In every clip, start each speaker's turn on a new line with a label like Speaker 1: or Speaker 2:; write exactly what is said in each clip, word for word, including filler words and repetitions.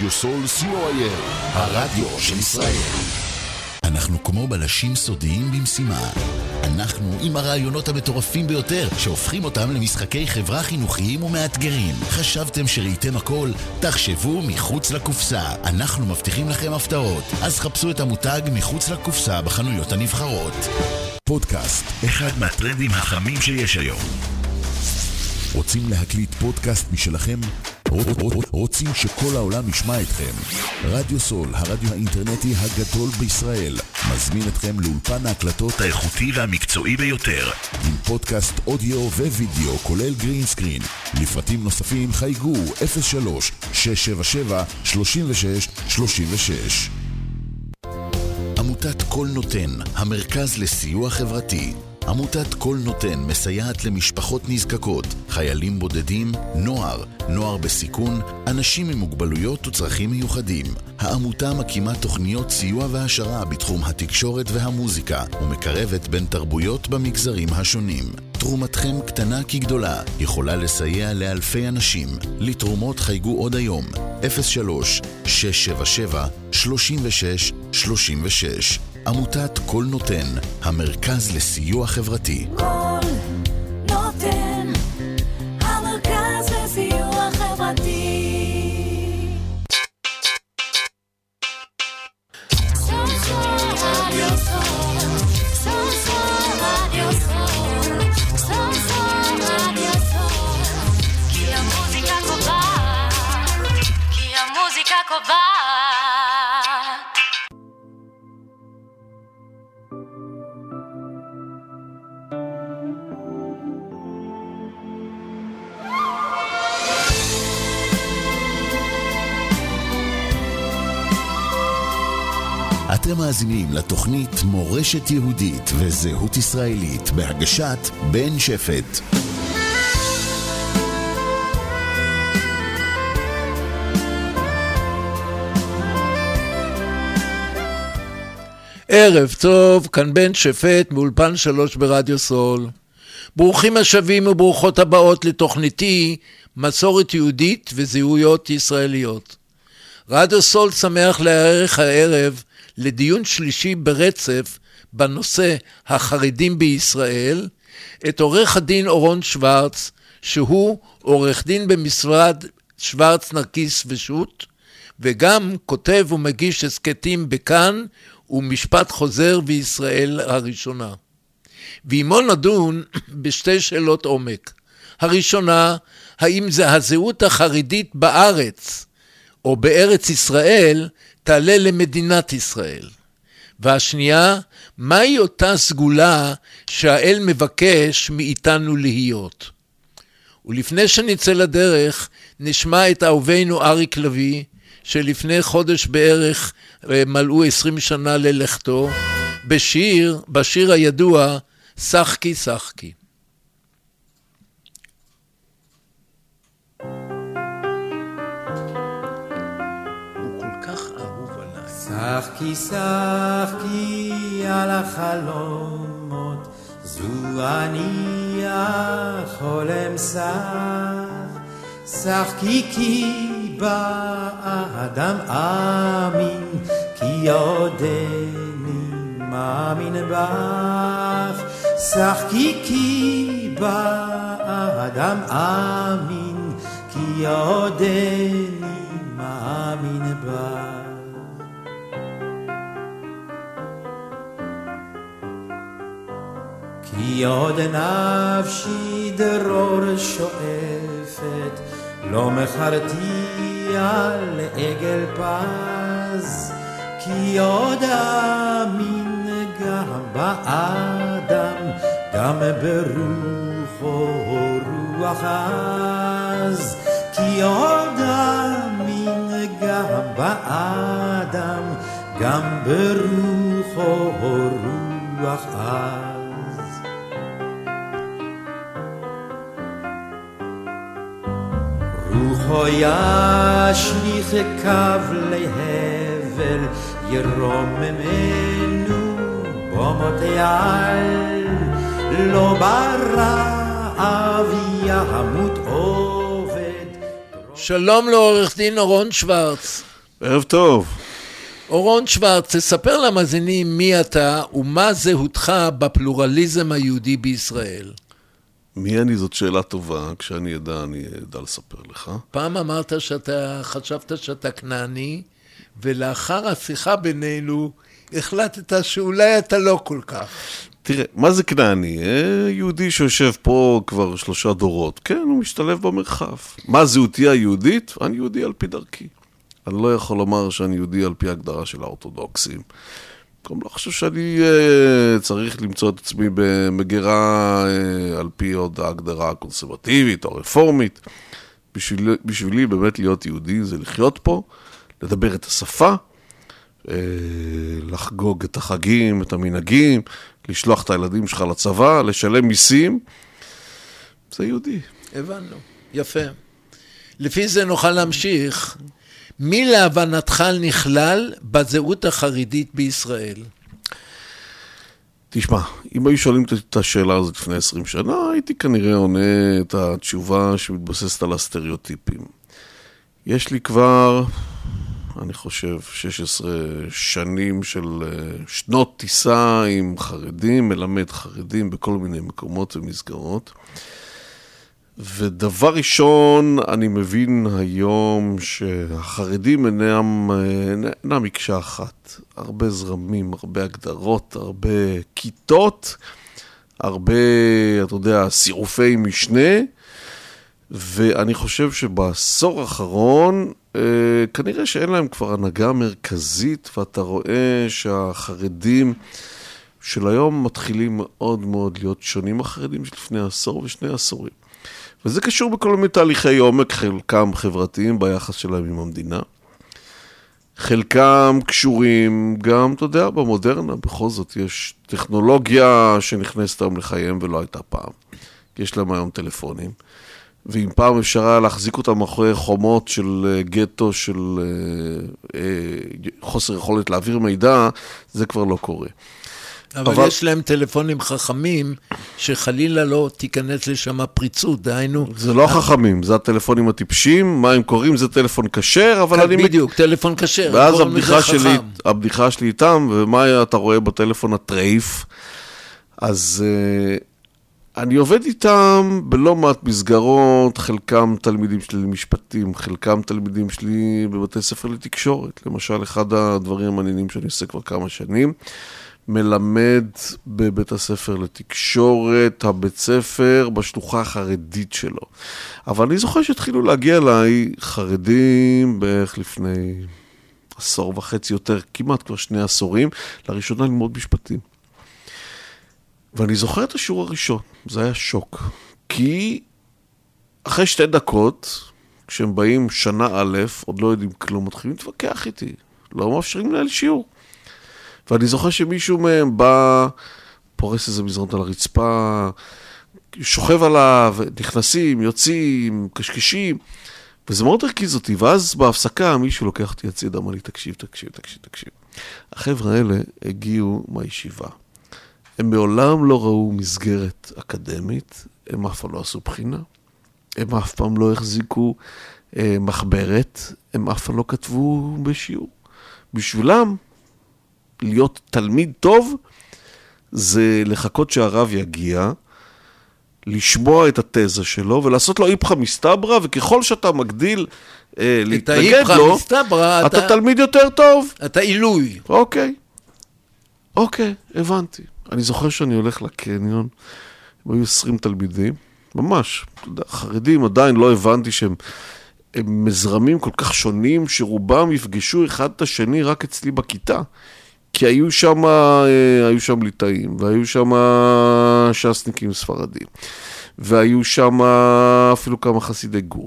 Speaker 1: רדיו סול סי או איי אל, הרדיו של ישראל. אנחנו כמו בלשים סודיים במשימה. אנחנו עם הרעיונות המטורפים ביותר שהופכים אותם למשחקי חברה חינוכיים ומאתגרים. חשבתם שראיתם הכל? תחשבו מחוץ לקופסה. אנחנו מבטיחים לכם הפתעות. אז חפשו את המותג מחוץ לקופסה בחנויות הנבחרות. פודקאסט, אחד מהטרנדים החמים שיש היום. רוצים להקליט פודקאסט משלכם? רוצים שכל העולם ישמע אתכם? רדיו סול, הרדיו האינטרנטי הגדול בישראל, מזמין אתכם לאולפן ההקלטות האיכותי והמקצועי ביותר, עם פודקאסט אודיו ווידאו כולל גרין סקרין. לפרטים נוספים חייגו אפס שלוש שש שבע שבע שלושים ושש שלושים ושש. עמותת כל נותן, המרכז לסיוע חברתי. עמותת כל נותן מסייעת למשפחות נזקקות, חיילים בודדים, נוער, נוער בסיכון, אנשים עם מוגבלויות וצרכים מיוחדים. העמותה מקימה תוכניות סיוע והשרה בתחום התקשורת והמוזיקה, ומקרבת בין תרבויות במגזרים השונים. תרומתכם קטנה כגדולה, יכולה לסייע לאלפי אנשים. לתרומות חייגו עוד היום, אפס שלוש שש שבע שבע שלושים ושש שלושים ושש. עמותת כל נותן, המרכז לסיוע חברתי.
Speaker 2: כל נותן, המרכז לסיוע חברתי. כי המוזיקה קובעת, כי המוזיקה קובעת.
Speaker 1: אתם מאזינים לתוכנית מורשת יהודית וזהות ישראלית בהגשת בן שפט.
Speaker 3: ערב טוב, כאן בן שפט מאולפן שלוש ברדיו סול. ברוכים השבים וברוכות הבאות לתוכניתי מסורת יהודית וזהויות ישראליות. רדיו סול שמח להערך הערב לדיון שלישי ברצף בנושא החרדים בישראל, את עורך הדין אורון שוורץ, שהוא עורך דין במשרד שוורץ נרקיס ושות', וגם כותב ומגיש הסקטים בכאן ומשפט חוזר בישראל הראשונה. ועמו נדון בשתי שאלות עומק. הראשונה, האם זה הזהות החרדית בארץ או בארץ ישראל תעלה למדינת ישראל? והשנייה, מהי אותה סגולה שהאל מבקש מאיתנו להיות? ולפני שנצא לדרך, נשמע את אהובנו אריק לוי, שלפני חודש בערך מלאו עשרים שנה ללכתו, בשיר, בשיר הידוע, שחקי שחקי.
Speaker 4: שחקי שחקי על החלומות, זו אני החולם שח. שחקי כי באדם אמין, כי עודני מאמין בך. שחקי כי באדם אמין, כי עודני מאמין בך. כי עוד נפשי דרור שואפת, לא מחרתי על עגל פז. כי עוד אמין גם באדם, גם ברוחו רוח עז. כי עוד אמין גם באדם, גם ברוחו רוח עז. רוחו ישליך קו להבל, ירוממנו במותי על. לא ברעב ימות עובד.
Speaker 3: שלום לעורך דין אורון שוורץ.
Speaker 5: ערב טוב.
Speaker 3: אורון שוורץ, תספר למאזינים מי אתה ומה זהותך בפלורליזם היהודי בישראל.
Speaker 5: מי אני? זאת שאלה טובה. כשאני אדע, אני אדע לספר לך.
Speaker 3: פעם אמרת שאתה חשבת שאתה כנעני, ולאחר השיחה בינינו החלטת שאולי אתה לא כל כך.
Speaker 5: תראה, מה זה כנעני? יהודי שיושב פה כבר שלושה דורות. כן, הוא משתלב במרחב. מה זהותי היהודית? אני יהודי על פי דרכי. אני לא יכול לומר שאני יהודי על פי הגדרה של האורתודוקסים. גם לא חושב שאני uh, צריך למצוא את עצמי במגירה uh, על פי עוד ההגדרה הקונסרבטיבית או רפורמית. בשביל, בשבילי באמת להיות יהודי זה לחיות פה, לדבר את השפה, uh, לחגוג את החגים, את המנהגים, לשלוח את הילדים שלך לצבא, לשלם מיסים. זה יהודי.
Speaker 3: הבנו, יפה. לפי זה נוכל להמשיך. מי להבנתך נכלל בזהות החרדית בישראל?
Speaker 5: תשמע, אם היו שואלים את השאלה הזאת לפני עשרים שנה, הייתי כנראה עונה את התשובה שמתבססת על הסטריאוטיפים. יש לי כבר, אני חושב, שש עשרה שנים של שנות טיסה עם חרדים, מלמד חרדים בכל מיני מקומות ומסגרות. ודבר ראשון, אני מבין היום שהחרדים אינם, אינם מקשה אחת. הרבה זרמים, הרבה הגדרות, הרבה כיתות, הרבה, אתה יודע, סירופי משנה, ואני חושב שבעשור האחרון, כנראה שאין להם כבר הנהגה מרכזית, ואתה רואה שהחרדים של היום מתחילים מאוד מאוד להיות שונים החרדים של לפני עשור ושני עשורים. וזה קשור בכל מיני תהליכי עומק, חלקם חברתיים ביחס שלהם עם המדינה. חלקם קשורים גם, אתה יודע, במודרנה, בכל זאת יש טכנולוגיה שנכנסת היום לחיים ולא הייתה פעם. יש להם היום טלפונים, ואם פעם אפשר היה להחזיק אותם מאחורי חומות של גטו, של אה, אה, חוסר יכולת להעביר מידע, זה כבר לא קורה.
Speaker 3: אבל, אבל יש להם טלפונים חכמים שחלילה לא תיכנס לשם פריצות, דהיינו.
Speaker 5: זה לא חכמים, זה הטלפונים הטיפשים, מה הם קוראים? זה טלפון כשר, אבל אני...
Speaker 3: בדיוק, טלפון כשר.
Speaker 5: ואז הבדיחה שלי, הבדיחה שלי איתם, ומה אתה רואה בטלפון הטרייף? אז uh, אני עובד איתם בלא מעט מסגרות, חלקם תלמידים שלי למשפטים, חלקם תלמידים שלי בבתי ספר לתקשורת. למשל, אחד הדברים המעניינים שאני עושה כבר כמה שנים, מלמד בבית הספר לתקשורת, הבית ספר בשלוחה החרדית שלו. אבל אני זוכר שהתחילו להגיע אליי חרדים בערך לפני עשור וחצי יותר, כמעט כבר שני עשורים, לראשונה ללמוד משפטים. ואני זוכר את השיעור הראשון, זה היה שוק. כי אחרי שתי דקות, כשהם באים שנה א', עוד לא יודעים כלום, מתחילים להתווכח איתי, לא מאפשרים לנהל שיעור. ואני זוכר שמישהו מהם בא, פורס איזה מזרון על הרצפה, שוכב עליו, נכנסים, יוצאים, קשקשים, וזה מאוד הרקיז אותי. ואז בהפסקה מישהו לוקח אותי הצידה, אמר לי, תקשיב, תקשיב, תקשיב, תקשיב. החבר'ה האלה הגיעו מהישיבה. הם מעולם לא ראו מסגרת אקדמית, הם אף פעם לא עשו בחינה, הם אף פעם לא החזיקו אה, מחברת, הם אף פעם לא כתבו בשיעור. בשבילם, להיות תלמיד טוב, זה לחכות שהרב יגיע, לשמוע את התזה שלו, ולעשות לו איפכא מסתברא, וככל שאתה מגדיל אה, להתנגד לו,
Speaker 3: מסתברא,
Speaker 5: אתה, אתה תלמיד יותר טוב.
Speaker 3: אתה עילוי.
Speaker 5: אוקיי. אוקיי, הבנתי. אני זוכר שאני הולך לקניון, הם היו עשרים תלמידים, ממש, חרדים עדיין לא הבנתי שהם הם מזרמים כל כך שונים, שרובם יפגשו אחד את השני רק אצלי בכיתה. כי היו שם, היו שם ליטאים, והיו שם שסניקים ספרדים, והיו שם אפילו כמה חסידי גור.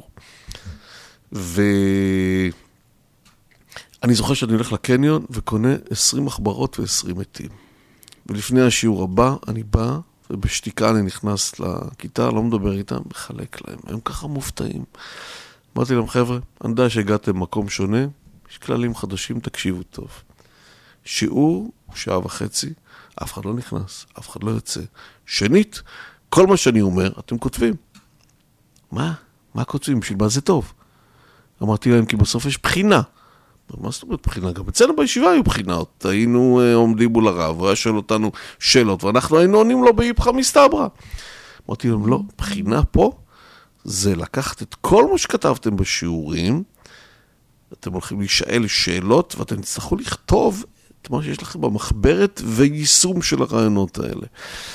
Speaker 5: ואני זוכר שאני הולך לקניון וקונה עשרים מחברות ועשרים מתים. ולפני השיעור הבא אני בא, ובשתיקה אני נכנס לכיתה, לא מדבר איתם, מחלק להם. הם ככה מופתעים. אמרתי להם, חבר'ה, אני יודע שהגעתם מקום שונה, יש כללים חדשים, תקשיבו טוב. שיעור, שעה וחצי, אף אחד לא נכנס, אף אחד לא יוצא. שנית, כל מה שאני אומר, אתם כותבים. מה? מה כותבים? בשביל מה זה טוב? אמרתי להם, כי בסוף יש בחינה. מה זאת אומרת בחינה? גם אצלנו בישיבה היו בחינות. היינו uh, עומדים מול הרב, הוא היה שואל אותנו שאלות, ואנחנו היינו עונים לו באיפכא מסתברא. אמרתי להם, לא, בחינה פה זה לקחת את כל מה שכתבתם בשיעורים, אתם הולכים להישאל שאלות, ואתם תצטרכו לכתוב את מה שיש לכם במחברת ויישום של הרעיונות האלה.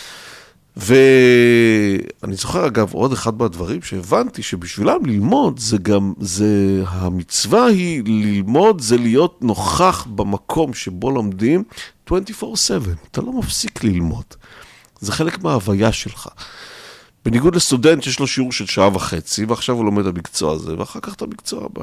Speaker 5: ואני זוכר אגב עוד אחד מהדברים שהבנתי שבשבילם ללמוד זה גם, זה, המצווה היא ללמוד, זה להיות נוכח במקום שבו לומדים עשרים וארבע שבע, אתה לא מפסיק ללמוד, זה חלק מההוויה שלך. בניגוד לסטודנט שיש לו שיעור של שעה וחצי, ועכשיו הוא לומד המקצוע הזה, ואחר כך את המקצוע הבא.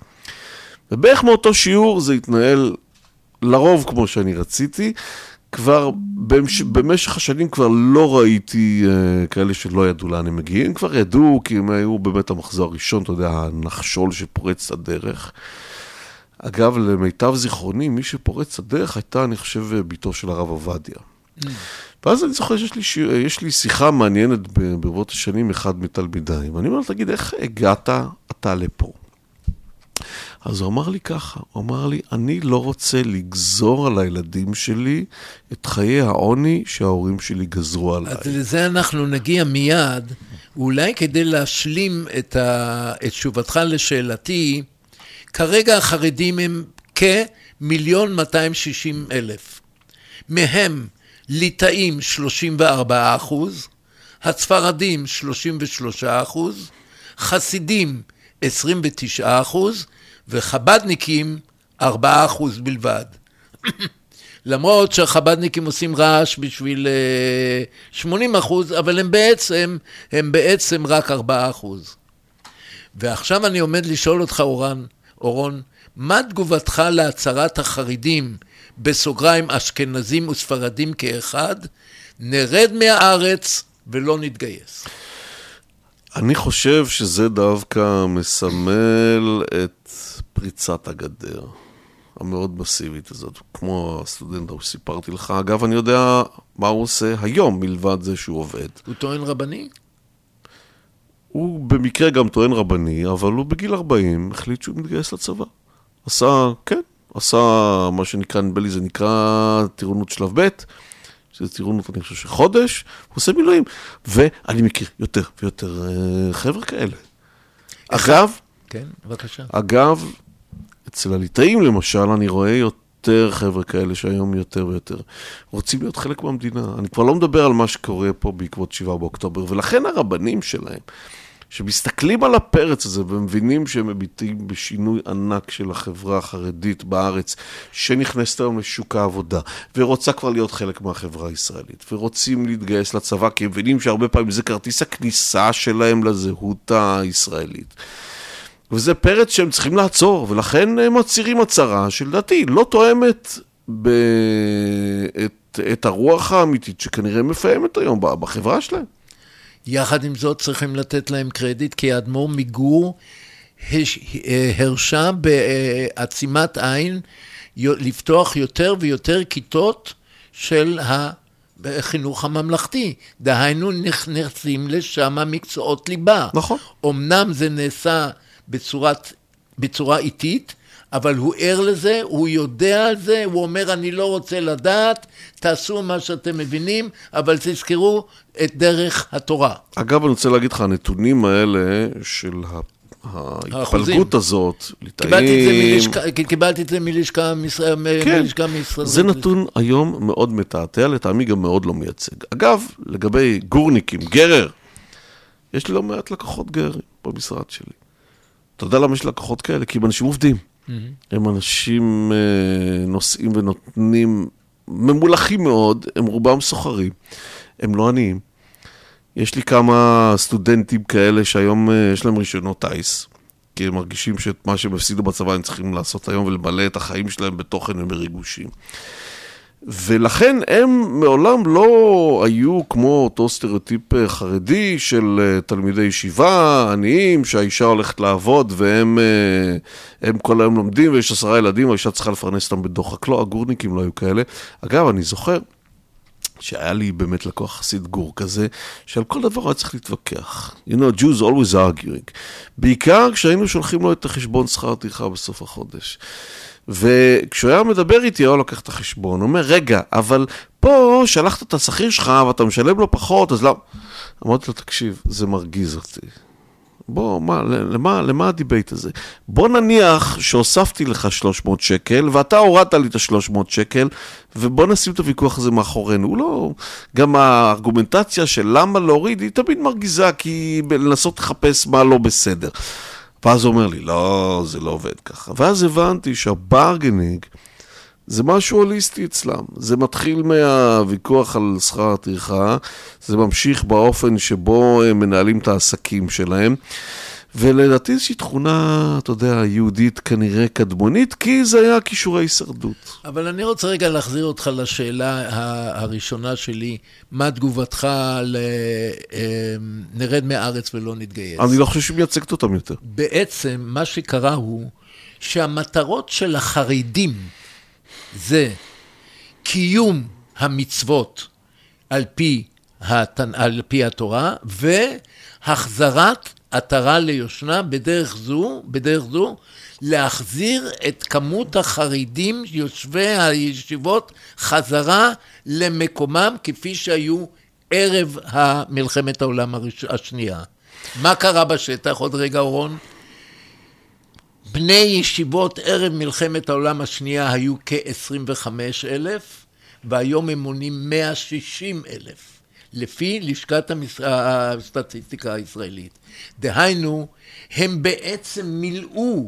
Speaker 5: ובערך מאותו שיעור זה התנהל לרוב כמו שאני רציתי, כבר במשך השנים כבר לא ראיתי uh, כאלה שלא ידעו לאן הם מגיעים, הם כבר ידעו כי הם היו באמת המחזור הראשון, אתה יודע, הנחשול שפורץ את הדרך. אגב, למיטב זיכרוני, מי שפורץ את הדרך הייתה, אני חושב, ביתו של הרב עובדיה. Mm. ואז אני זוכר שיש לי, ש... יש לי שיחה מעניינת ברבות השנים, אחד מתלמידיי, ואני אומר, תגיד, איך הגעת אתה לפה? אז הוא אמר לי ככה, הוא אמר לי, אני לא רוצה לגזור על הילדים שלי את חיי העוני שההורים שלי גזרו עליי.
Speaker 3: אז לזה אנחנו נגיע מיד, אולי כדי להשלים את, ה... את תשובתך לשאלתי, כרגע החרדים הם כמיליון מאתיים שישים אלף. מהם ליטאים שלושים וארבעה אחוז, הספרדים שלושים ושלושה אחוז, חסידים עשרים ותשעה אחוז, וחבדניקים ארבעה אחוז בלבד. למרות שהחבדניקים עושים רעש בשביל שמונים אחוז, אבל הם בעצם, הם בעצם רק ארבעה אחוז. ועכשיו אני עומד לשאול אותך, אורן, אורון, מה תגובתך להצהרת החרדים, בסוגריים אשכנזים וספרדים כאחד, נרד מהארץ ולא נתגייס?
Speaker 5: אני חושב שזה דווקא מסמל את פריצת הגדר המאוד מסיבית הזאת, כמו הסטודנט שסיפרתי לך. אגב, אני יודע מה הוא עושה היום, מלבד זה שהוא עובד.
Speaker 3: הוא טוען רבני?
Speaker 5: הוא במקרה גם טוען רבני, אבל הוא בגיל ארבעים החליט שהוא מתגייס לצבא. עשה, כן, עשה מה שנקרא, נדמה לי זה נקרא טירונות שלב ב', שזה טירונות, אני חושב שחודש, הוא עושה מילואים. ואני מכיר יותר ויותר חבר'ה כאלה. אגב,
Speaker 3: כן, בבקשה.
Speaker 5: אגב, אצל הליטאים למשל, אני רואה יותר חבר'ה כאלה שהיום יותר ויותר רוצים להיות חלק מהמדינה. אני כבר לא מדבר על מה שקורה פה בעקבות שבעה באוקטובר, ולכן הרבנים שלהם, שמסתכלים על הפרץ הזה ומבינים שהם מביטים בשינוי ענק של החברה החרדית בארץ, שנכנסת היום לשוק העבודה, ורוצה כבר להיות חלק מהחברה הישראלית, ורוצים להתגייס לצבא, כי הם מבינים שהרבה פעמים זה כרטיס הכניסה שלהם לזהות הישראלית. וזה פרץ שהם צריכים לעצור, ולכן הם מצירים הצהרה שלדעתי לא תואמת ב... את, את הרוח האמיתית שכנראה מפעמת היום בחברה שלהם.
Speaker 3: יחד עם זאת צריכים לתת להם קרדיט, כי האדמו"ר מגור הרשה בעצימת עין לפתוח יותר ויותר כיתות של החינוך הממלכתי. דהיינו נכנסים לשם מקצועות ליבה.
Speaker 5: נכון.
Speaker 3: אמנם זה נעשה בצורת, בצורה איטית, אבל הוא ער לזה, הוא יודע על זה, הוא אומר, אני לא רוצה לדעת, תעשו מה שאתם מבינים, אבל תזכרו את דרך התורה.
Speaker 5: אגב, אני רוצה להגיד לך, הנתונים האלה של ההתפלגות הזאת,
Speaker 3: קיבלתי את זה מלשכה מישראל.
Speaker 5: זה נתון היום מאוד מתעתע, לטעמי גם מאוד לא מייצג. אגב, לגבי גורניקים, גרר, יש לי לא מעט לקוחות גררים במשרד שלי. אתה יודע למה יש לקוחות כאלה? כי הם אנשים עובדים. הם אנשים נושאים ונותנים ממולחים מאוד, הם רובם סוחרים, הם לא עניים. יש לי כמה סטודנטים כאלה שהיום יש להם רישיונות טייס, כי הם מרגישים שאת מה שהם הפסידו בצבא הם צריכים לעשות היום ולמלא את החיים שלהם בתוכן ומריגושים. ולכן הם מעולם לא היו כמו אותו סטריאוטיפ חרדי של תלמידי ישיבה, עניים, שהאישה הולכת לעבוד והם הם כל היום לומדים ויש עשרה ילדים, האישה צריכה לפרנס אותם בדוחק. לא, הגורניקים לא היו כאלה. אגב, אני זוכר שהיה לי באמת לקוח חסיד גור כזה, שעל כל דבר היה צריך להתווכח. You know, Jews always arguing. בעיקר כשהיינו שולחים לו את החשבון שכר טרחה בסוף החודש. וכשהוא היה מדבר איתי, הוא לוקח את החשבון, הוא אומר, רגע, אבל פה שלחת את השכיר שלך, ואתה משלם לו פחות, אז לא. אמרתי לו, תקשיב, זה מרגיז אותי. בוא, מה, למה, למה הדיבייט הזה? בוא נניח שהוספתי לך שלוש מאות שקל, ואתה הורדת לי את ה-שלוש מאות שקל, ובוא נשים את הוויכוח הזה מאחורינו. הוא לא, גם הארגומנטציה של למה להוריד, היא תמיד מרגיזה, כי לנסות לחפש מה לא בסדר. ואז הוא אומר לי, לא, זה לא עובד ככה. ואז הבנתי שהברגנינג, זה משהו הוליסטי אצלם. זה מתחיל מהוויכוח על שכר הטרחה, זה ממשיך באופן שבו הם מנהלים את העסקים שלהם, ולדעתי איזושהי תכונה, אתה יודע, יהודית כנראה קדמונית, כי זה היה כישורי הישרדות.
Speaker 3: אבל אני רוצה רגע להחזיר אותך לשאלה הראשונה שלי, מה תגובתך ל... נרד מהארץ ולא נתגייס?
Speaker 5: אני לא חושב שמייצגת אותם יותר.
Speaker 3: בעצם מה שקרה הוא שהמטרות של החרדים, זה קיום המצוות על פי, התנ... על פי התורה, והחזרת עטרה ליושנה בדרך זו, בדרך זו, להחזיר את כמות החרדים יושבי הישיבות חזרה למקומם כפי שהיו ערב מלחמת העולם הראש... השנייה. מה קרה בשטח? עוד רגע אורון. בני ישיבות ערב מלחמת העולם השנייה היו כ-עשרים וחמישה אלף, והיום הם מונים מאה ושישים אלף, לפי לשכת הסטטיסטיקה הישראלית. דהיינו, הם בעצם מילאו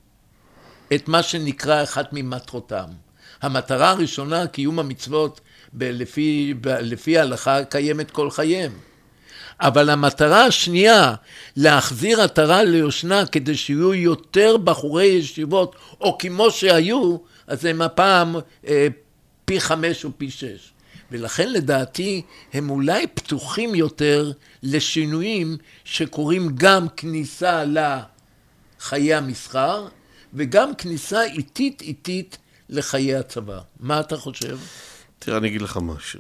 Speaker 3: את מה שנקרא אחת ממטרותם. המטרה הראשונה, קיום המצוות, לפי, לפי ההלכה, קיימת כל חייהם. אבל המטרה השנייה, להחזיר עטרה ליושנה כדי שיהיו יותר בחורי ישיבות, או כמו שהיו, אז הם הפעם אה, פי חמש או פי שש. ולכן לדעתי הם אולי פתוחים יותר לשינויים שקוראים גם כניסה לחיי המסחר, וגם כניסה איטית איטית לחיי הצבא. מה אתה חושב?
Speaker 5: תראה, אני אגיד לך משהו.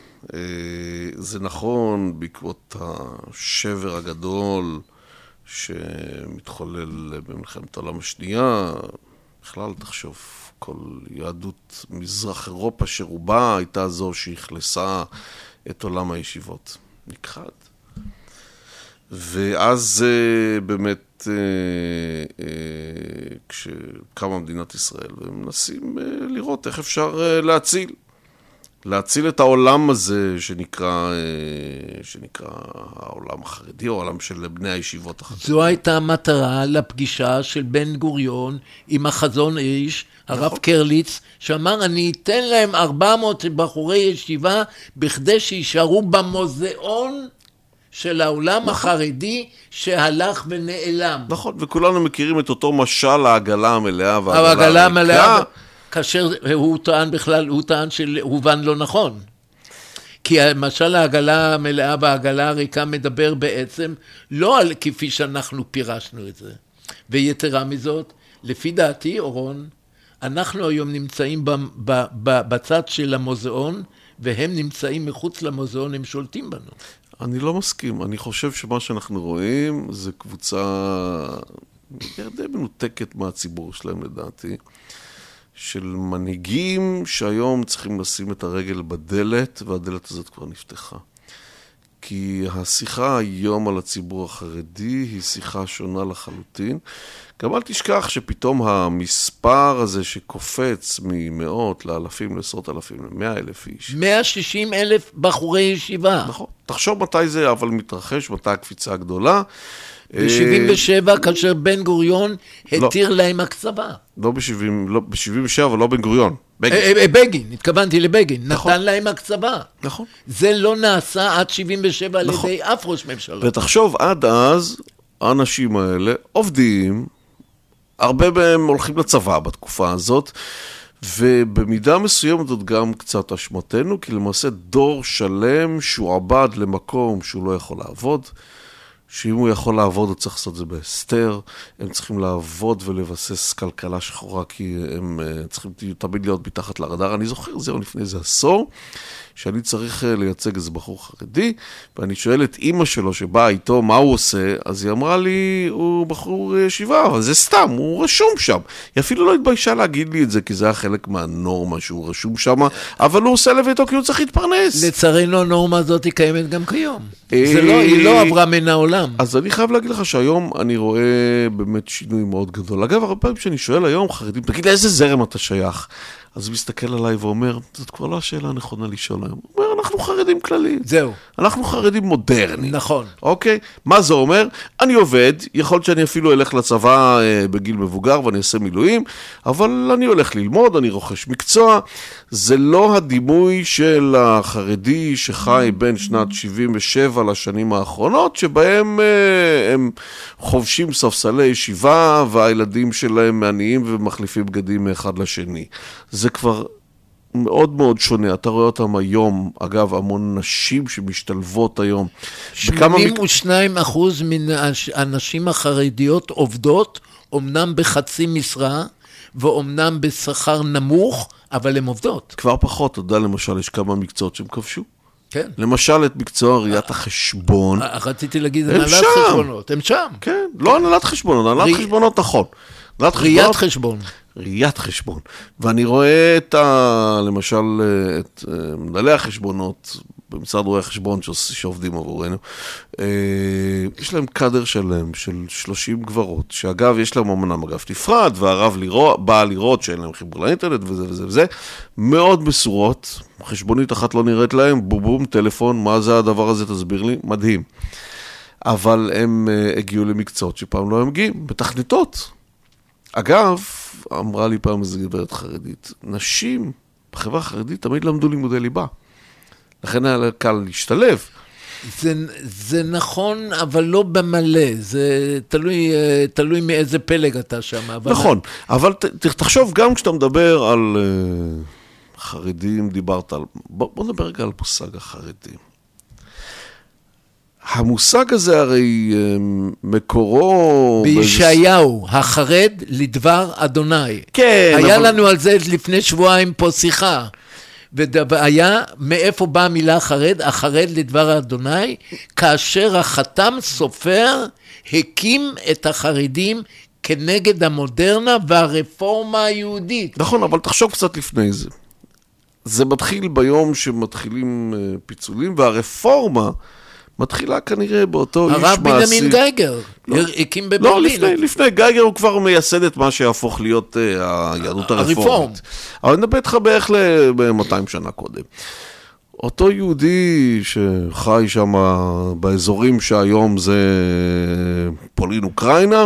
Speaker 5: זה נכון בעקבות השבר הגדול שמתחולל במלחמת העולם השנייה, בכלל תחשוב, כל יהדות מזרח אירופה שרובה הייתה זו שהכלסה את עולם הישיבות. נכחד. ואז באמת כשקמה מדינת ישראל, ומנסים לראות איך אפשר להציל. להציל את העולם הזה שנקרא, שנקרא העולם החרדי, או העולם של בני הישיבות החרדיות.
Speaker 3: זו הייתה המטרה לפגישה של בן גוריון עם החזון איש, הרב נכון. קרליץ, שאמר, אני אתן להם ארבע מאות בחורי ישיבה, בכדי שישארו במוזיאון של העולם נכון. החרדי שהלך ונעלם.
Speaker 5: נכון, וכולנו מכירים את אותו משל העגלה המלאה
Speaker 3: והעגלה המלאה. כאשר הוא טען בכלל, הוא טען שהובן לא נכון. כי למשל העגלה המלאה והעגלה הריקה מדבר בעצם לא על כפי שאנחנו פירשנו את זה. ויתרה מזאת, לפי דעתי, אורון, אנחנו היום נמצאים ב, ב, ב, בצד של המוזיאון, והם נמצאים מחוץ למוזיאון, הם שולטים בנו.
Speaker 5: אני לא מסכים. אני חושב שמה שאנחנו רואים זה קבוצה די מנותקת מהציבור שלהם לדעתי. של מנהיגים שהיום צריכים לשים את הרגל בדלת, והדלת הזאת כבר נפתחה. כי השיחה היום על הציבור החרדי היא שיחה שונה לחלוטין. גם אל תשכח שפתאום המספר הזה שקופץ ממאות לאלפים, לעשרות אלפים, למאה אלף איש.
Speaker 3: מאה ושישים אלף בחורי ישיבה.
Speaker 5: נכון. תחשוב מתי זה אבל מתרחש, מתי הקפיצה הגדולה.
Speaker 3: ב-שבעים ושבע, כאשר בן גוריון התיר להם הקצבה.
Speaker 5: לא ב-שבעים ושבע, אבל לא בן גוריון.
Speaker 3: בגין, התכוונתי לבגין, נתן להם הקצבה.
Speaker 5: נכון.
Speaker 3: זה לא נעשה עד שבעים ושבע על ידי אף ראש ממשלה.
Speaker 5: ותחשוב, עד אז, האנשים האלה עובדים, הרבה מהם הולכים לצבא בתקופה הזאת, ובמידה מסוימת זאת גם קצת אשמתנו, כי למעשה דור שלם שהוא עבד למקום שהוא לא יכול לעבוד, שאם הוא יכול לעבוד, הוא צריך לעשות את זה בהסתר, הם צריכים לעבוד ולבסס כלכלה שחורה, כי הם צריכים תמיד להיות מתחת לרדאר. אני זוכר, זהו לפני איזה עשור, שאני צריך לייצג איזה בחור חרדי, ואני שואל את אמא שלו שבאה איתו, מה הוא עושה? אז היא אמרה לי, הוא בחור ישיבה, אבל זה סתם, הוא רשום שם. היא אפילו לא התביישה להגיד לי את זה, כי זה היה חלק מהנורמה שהוא רשום שם, אבל הוא עושה לביתו כי הוא צריך להתפרנס.
Speaker 3: לצערנו הנורמה הזאת היא קיימת גם כיום. זה לא, היא לא עברה מן העולם.
Speaker 5: אז אני חייב להגיד לך שהיום אני רואה באמת שינוי מאוד גדול. אגב, הרבה פעמים שאני שואל היום חרדים, תגיד, לאיזה זרם אתה שייך? אז הוא מסתכל עליי ואומר, זאת כבר לא השאלה הנכונה לשאול היום. הוא אומר, אנחנו חרדים כלליים.
Speaker 3: זהו.
Speaker 5: אנחנו חרדים מודרניים.
Speaker 3: נכון.
Speaker 5: אוקיי? מה זה אומר? אני עובד, יכול להיות שאני אפילו אלך לצבא אה, בגיל מבוגר ואני אעשה מילואים, אבל אני הולך ללמוד, אני רוכש מקצוע. זה לא הדימוי של החרדי שחי בין שנת שבעים ושבע לשנים האחרונות, שבהם אה, הם חובשים ספסלי ישיבה, והילדים שלהם מעניים ומחליפים בגדים מאחד לשני. זה כבר מאוד מאוד שונה. אתה רואה אותם היום, אגב, המון נשים שמשתלבות היום.
Speaker 3: שמונים ושניים אחוז מן הנשים החרדיות עובדות, אומנם בחצי משרה, ואומנם בשכר נמוך, אבל הן עובדות.
Speaker 5: כבר פחות, אתה יודע, למשל, יש כמה מקצועות שהם כבשו.
Speaker 3: כן.
Speaker 5: למשל, את מקצוע ראיית החשבון.
Speaker 3: רציתי להגיד, הנהלת חשבונות. הם שם.
Speaker 5: כן, לא הנהלת חשבונות, הנהלת חשבונות נכון.
Speaker 3: ראיית חשבון.
Speaker 5: ראיית חשבון. ואני רואה את ה... למשל, את מנהלי החשבונות, במשרד רואי החשבון שעובדים עבורנו, יש להם קדר שלם של שלושים גברות, שאגב, יש להם אמנם אגף נפרד, והרב בא לראות שאין להם חיבור לאינטרנט וזה וזה וזה, מאוד מסורות, חשבונית אחת לא נראית להם, בובום, טלפון, מה זה הדבר הזה, תסביר לי, מדהים. אבל הם הגיעו למקצועות שפעם לא הם מגיעים, בתכניתות. אגב, אמרה לי פעם איזו גברת חרדית, נשים בחברה החרדית תמיד למדו לימודי ליבה. לכן היה קל להשתלב.
Speaker 3: זה, זה נכון, אבל לא במלא. זה תלוי, תלוי מאיזה פלג אתה שם. אבל...
Speaker 5: נכון, אבל ת, תחשוב גם כשאתה מדבר על uh, חרדים, דיברת על... בוא, בוא נדבר רגע על מושג החרדים. המושג הזה הרי מקורו...
Speaker 3: בישעיהו, החרד לדבר אדוני.
Speaker 5: כן.
Speaker 3: היה
Speaker 5: אבל...
Speaker 3: לנו על זה לפני שבועיים פה שיחה. והיה מאיפה באה המילה חרד? החרד לדבר אדוני, כאשר החתם סופר הקים את החרדים כנגד המודרנה והרפורמה היהודית.
Speaker 5: נכון, אבל תחשוב קצת לפני זה. זה מתחיל ביום שמתחילים פיצולים, והרפורמה... מתחילה כנראה באותו איש מעשי.
Speaker 3: הרב בנימין גייגר, הקים בברלין.
Speaker 5: לא, לפני, לפני גייגר הוא כבר מייסד את מה שיהפוך להיות היהדות הרפורמית. אבל נדבר איתך בערך ל-מאתיים שנה קודם. אותו יהודי שחי שם באזורים שהיום זה פולין אוקראינה,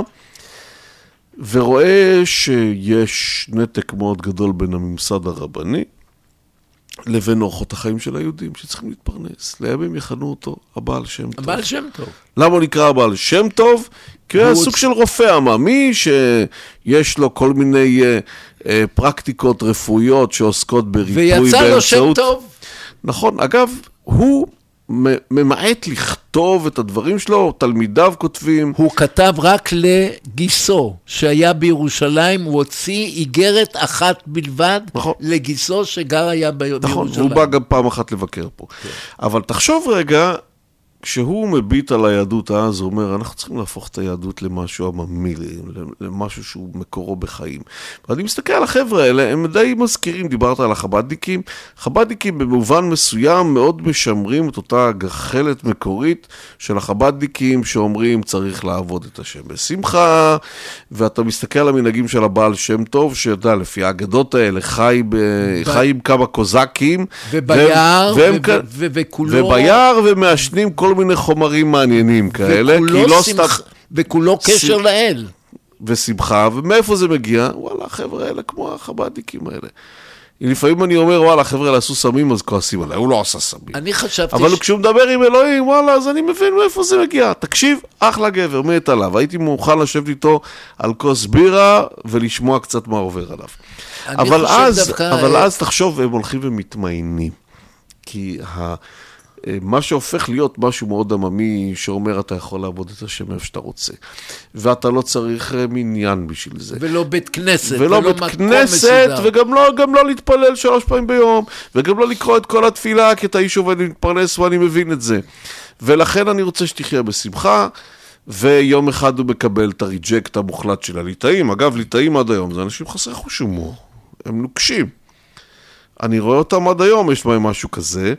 Speaker 5: ורואה שיש נתק מאוד גדול בין הממסד הרבני, לבין אורחות החיים של היהודים שצריכים להתפרנס. לימים יכנו אותו הבעל שם טוב.
Speaker 3: הבעל שם טוב.
Speaker 5: למה הוא נקרא הבעל שם טוב? כי הוא היה סוג של רופא עממי, שיש לו כל מיני אה, פרקטיקות רפואיות שעוסקות בריפוי באמצעות...
Speaker 3: ויצא לו שם טוב.
Speaker 5: נכון. אגב, הוא ממעט לכתוב את הדברים שלו, תלמידיו כותבים.
Speaker 3: הוא כתב רק לגיסו, שהיה בירושלים, הוא הוציא איגרת אחת בלבד,
Speaker 5: נכון.
Speaker 3: לגיסו שגר היה ב-
Speaker 5: נכון,
Speaker 3: בירושלים.
Speaker 5: נכון, הוא בא גם פעם אחת לבקר פה. כן. אבל תחשוב רגע, כשהוא מביט על היהדות אז, הוא אומר, אנחנו צריכים להפוך את היהדות למשהו עממי, למשהו שהוא מקורו בחיים. ואני מסתכל על החבר'ה האלה, הם די מזכירים, דיברת על החבדניקים, חבדניקים במובן מסוים מאוד משמרים את אותה גחלת מקורית של החבדניקים שאומרים צריך לעבוד את השם בשמחה, ואתה מסתכל על המנהגים של הבעל שם טוב, שיודע לפי האגדות האלה, חי, ב... ב... חי עם כמה קוזקים,
Speaker 3: וביער,
Speaker 5: והם...
Speaker 3: ו... ו... ו... וכולו...
Speaker 5: וביער ומאשנים כל מיני חומרים מעניינים כאלה, כי לא
Speaker 3: שמח... סתם... וכולו קשר ש... לאל.
Speaker 5: ושמחה, ומאיפה זה מגיע? וואלה, החבר'ה האלה כמו החבדניקים האלה. לפעמים אני אומר, וואלה, החבר'ה האלה עשו סמים, אז כועסים עליי, הוא לא עשה סמים.
Speaker 3: אני חשבתי...
Speaker 5: אבל ש... כשהוא מדבר עם אלוהים, וואלה, אז אני מבין מאיפה זה מגיע. תקשיב, אחלה גבר, מת עליו. הייתי מוכן לשבת איתו על כוס בירה, ולשמוע קצת מה עובר עליו. אבל אז, דווקא... אבל אז תחשוב, הם הולכים ומתמיינים. כי ה... מה שהופך להיות משהו מאוד עממי, שאומר אתה יכול לעבוד את השם איפה שאתה רוצה. ואתה לא צריך מניין בשביל זה.
Speaker 3: ולא בית כנסת.
Speaker 5: ולא בית כנסת, וגם לא, גם לא להתפלל שלוש פעמים ביום, וגם לא לקרוא את כל התפילה, כי אתה איש עובד מתפרנס ואני מבין את זה. ולכן אני רוצה שתחיה בשמחה, ויום אחד הוא מקבל את הריג'קט המוחלט של הליטאים. אגב, ליטאים עד היום, זה אנשים חסרי חוש הומור. הם נוקשים. אני רואה אותם עד היום, יש בהם משהו כזה.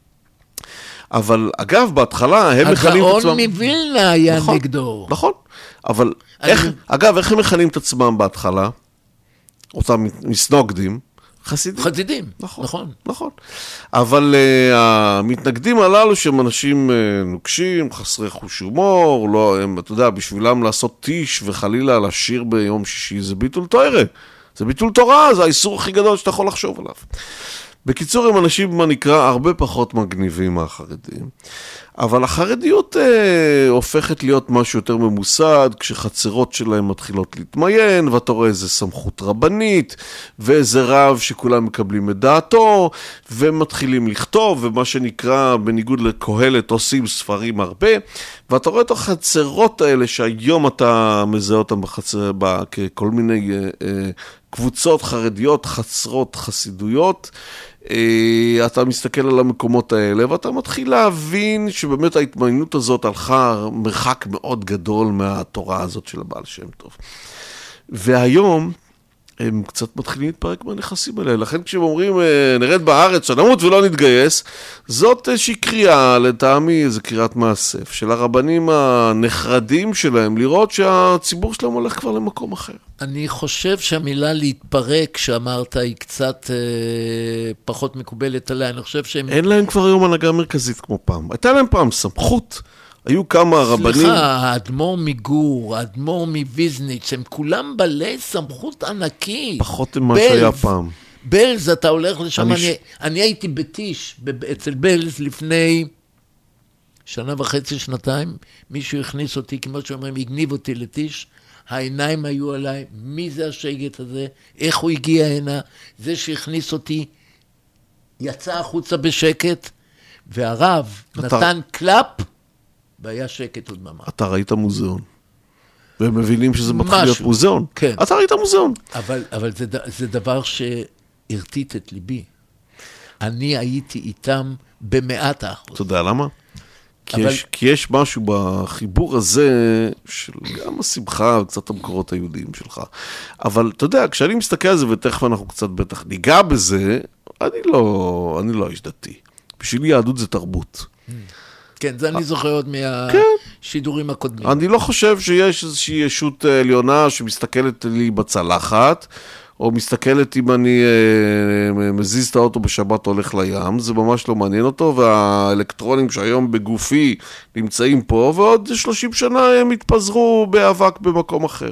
Speaker 5: אבל אגב, בהתחלה הם מכנים את עצמם...
Speaker 3: הגאון מווילנה היה
Speaker 5: נכון,
Speaker 3: נגדו.
Speaker 5: נכון, אבל
Speaker 3: אני...
Speaker 5: איך, אגב, איך הם מכנים את עצמם בהתחלה? אותם מסנוגדים, חסידים.
Speaker 3: חסידים,
Speaker 5: נכון,
Speaker 3: נכון.
Speaker 5: נכון. אבל uh, המתנגדים הללו שהם אנשים uh, נוקשים, חסרי חוש הומור, לא, הם, אתה יודע, בשבילם לעשות טיש וחלילה לשיר ביום שישי, זה ביטול תורה. זה ביטול תורה, זה האיסור הכי גדול שאתה יכול לחשוב עליו. בקיצור, הם אנשים, מה נקרא, הרבה פחות מגניבים מהחרדים. אבל החרדיות אה, הופכת להיות משהו יותר ממוסד, כשחצרות שלהם מתחילות להתמיין, ואתה רואה איזה סמכות רבנית, ואיזה רב שכולם מקבלים את דעתו, ומתחילים לכתוב, ומה שנקרא, בניגוד לקהלת, עושים ספרים הרבה, ואתה רואה את החצרות האלה, שהיום אתה מזהה אותם בחצר, ככל מיני אה, אה, קבוצות חרדיות, חצרות חסידויות, אתה מסתכל על המקומות האלה, ואתה מתחיל להבין שבאמת ההתמיינות הזאת הלכה מרחק מאוד גדול מהתורה הזאת של הבעל שם טוב. והיום הם קצת מתחילים להתפרק מהנכסים האלה. לכן כשהם אומרים, נרד בארץ, שנמות ולא נתגייס, זאת איזושהי קריאה, לטעמי, איזו קריאת מאסף, של הרבנים הנחרדים שלהם, לראות שהציבור שלהם הולך כבר למקום אחר.
Speaker 3: אני חושב שהמילה להתפרק, שאמרת, היא קצת אה, פחות מקובלת עליה. אני חושב שהם...
Speaker 5: אין להם כבר היום הנהגה מרכזית כמו פעם. הייתה להם פעם סמכות. היו כמה רבנים...
Speaker 3: סליחה, האדמו"ר מגור, האדמו"ר מוויזניץ', הם כולם בעלי סמכות ענקית.
Speaker 5: פחות ממה שהיה פעם.
Speaker 3: בלז, אתה הולך לשם, אני,
Speaker 5: ש...
Speaker 3: אני, אני הייתי בטיש, אצל בלז לפני שנה וחצי, שנתיים, מישהו הכניס אותי, כמו שאומרים, הגניב אותי לטיש, העיניים היו עליי, מי זה השגת הזה, איך הוא הגיע הנה, זה שהכניס אותי, יצא החוצה בשקט, והרב אתה... נתן קלאפ, והיה שקט עוד ממש.
Speaker 5: אתה ראית מוזיאון. והם מבינים שזה מתחיל
Speaker 3: משהו.
Speaker 5: להיות מוזיאון.
Speaker 3: כן.
Speaker 5: אתה ראית מוזיאון.
Speaker 3: אבל, אבל זה, זה דבר שהרטיט את ליבי. אני הייתי איתם במאת האחוז.
Speaker 5: אתה יודע למה? כי,
Speaker 3: אבל...
Speaker 5: יש, כי יש משהו בחיבור הזה של גם השמחה וקצת המקורות היהודיים שלך. אבל אתה יודע, כשאני מסתכל על זה, ותכף אנחנו קצת בטח ניגע בזה, אני לא, אני לא איש דתי. בשבילי יהדות זה תרבות.
Speaker 3: כן, זה אני זוכר עוד מהשידורים הקודמים.
Speaker 5: אני לא חושב שיש איזושהי ישות עליונה שמסתכלת לי בצלחת, או מסתכלת אם אני מזיז את האוטו בשבת הולך לים, זה ממש לא מעניין אותו, והאלקטרונים שהיום בגופי נמצאים פה, ועוד שלושים שנה הם התפזרו באבק במקום אחר.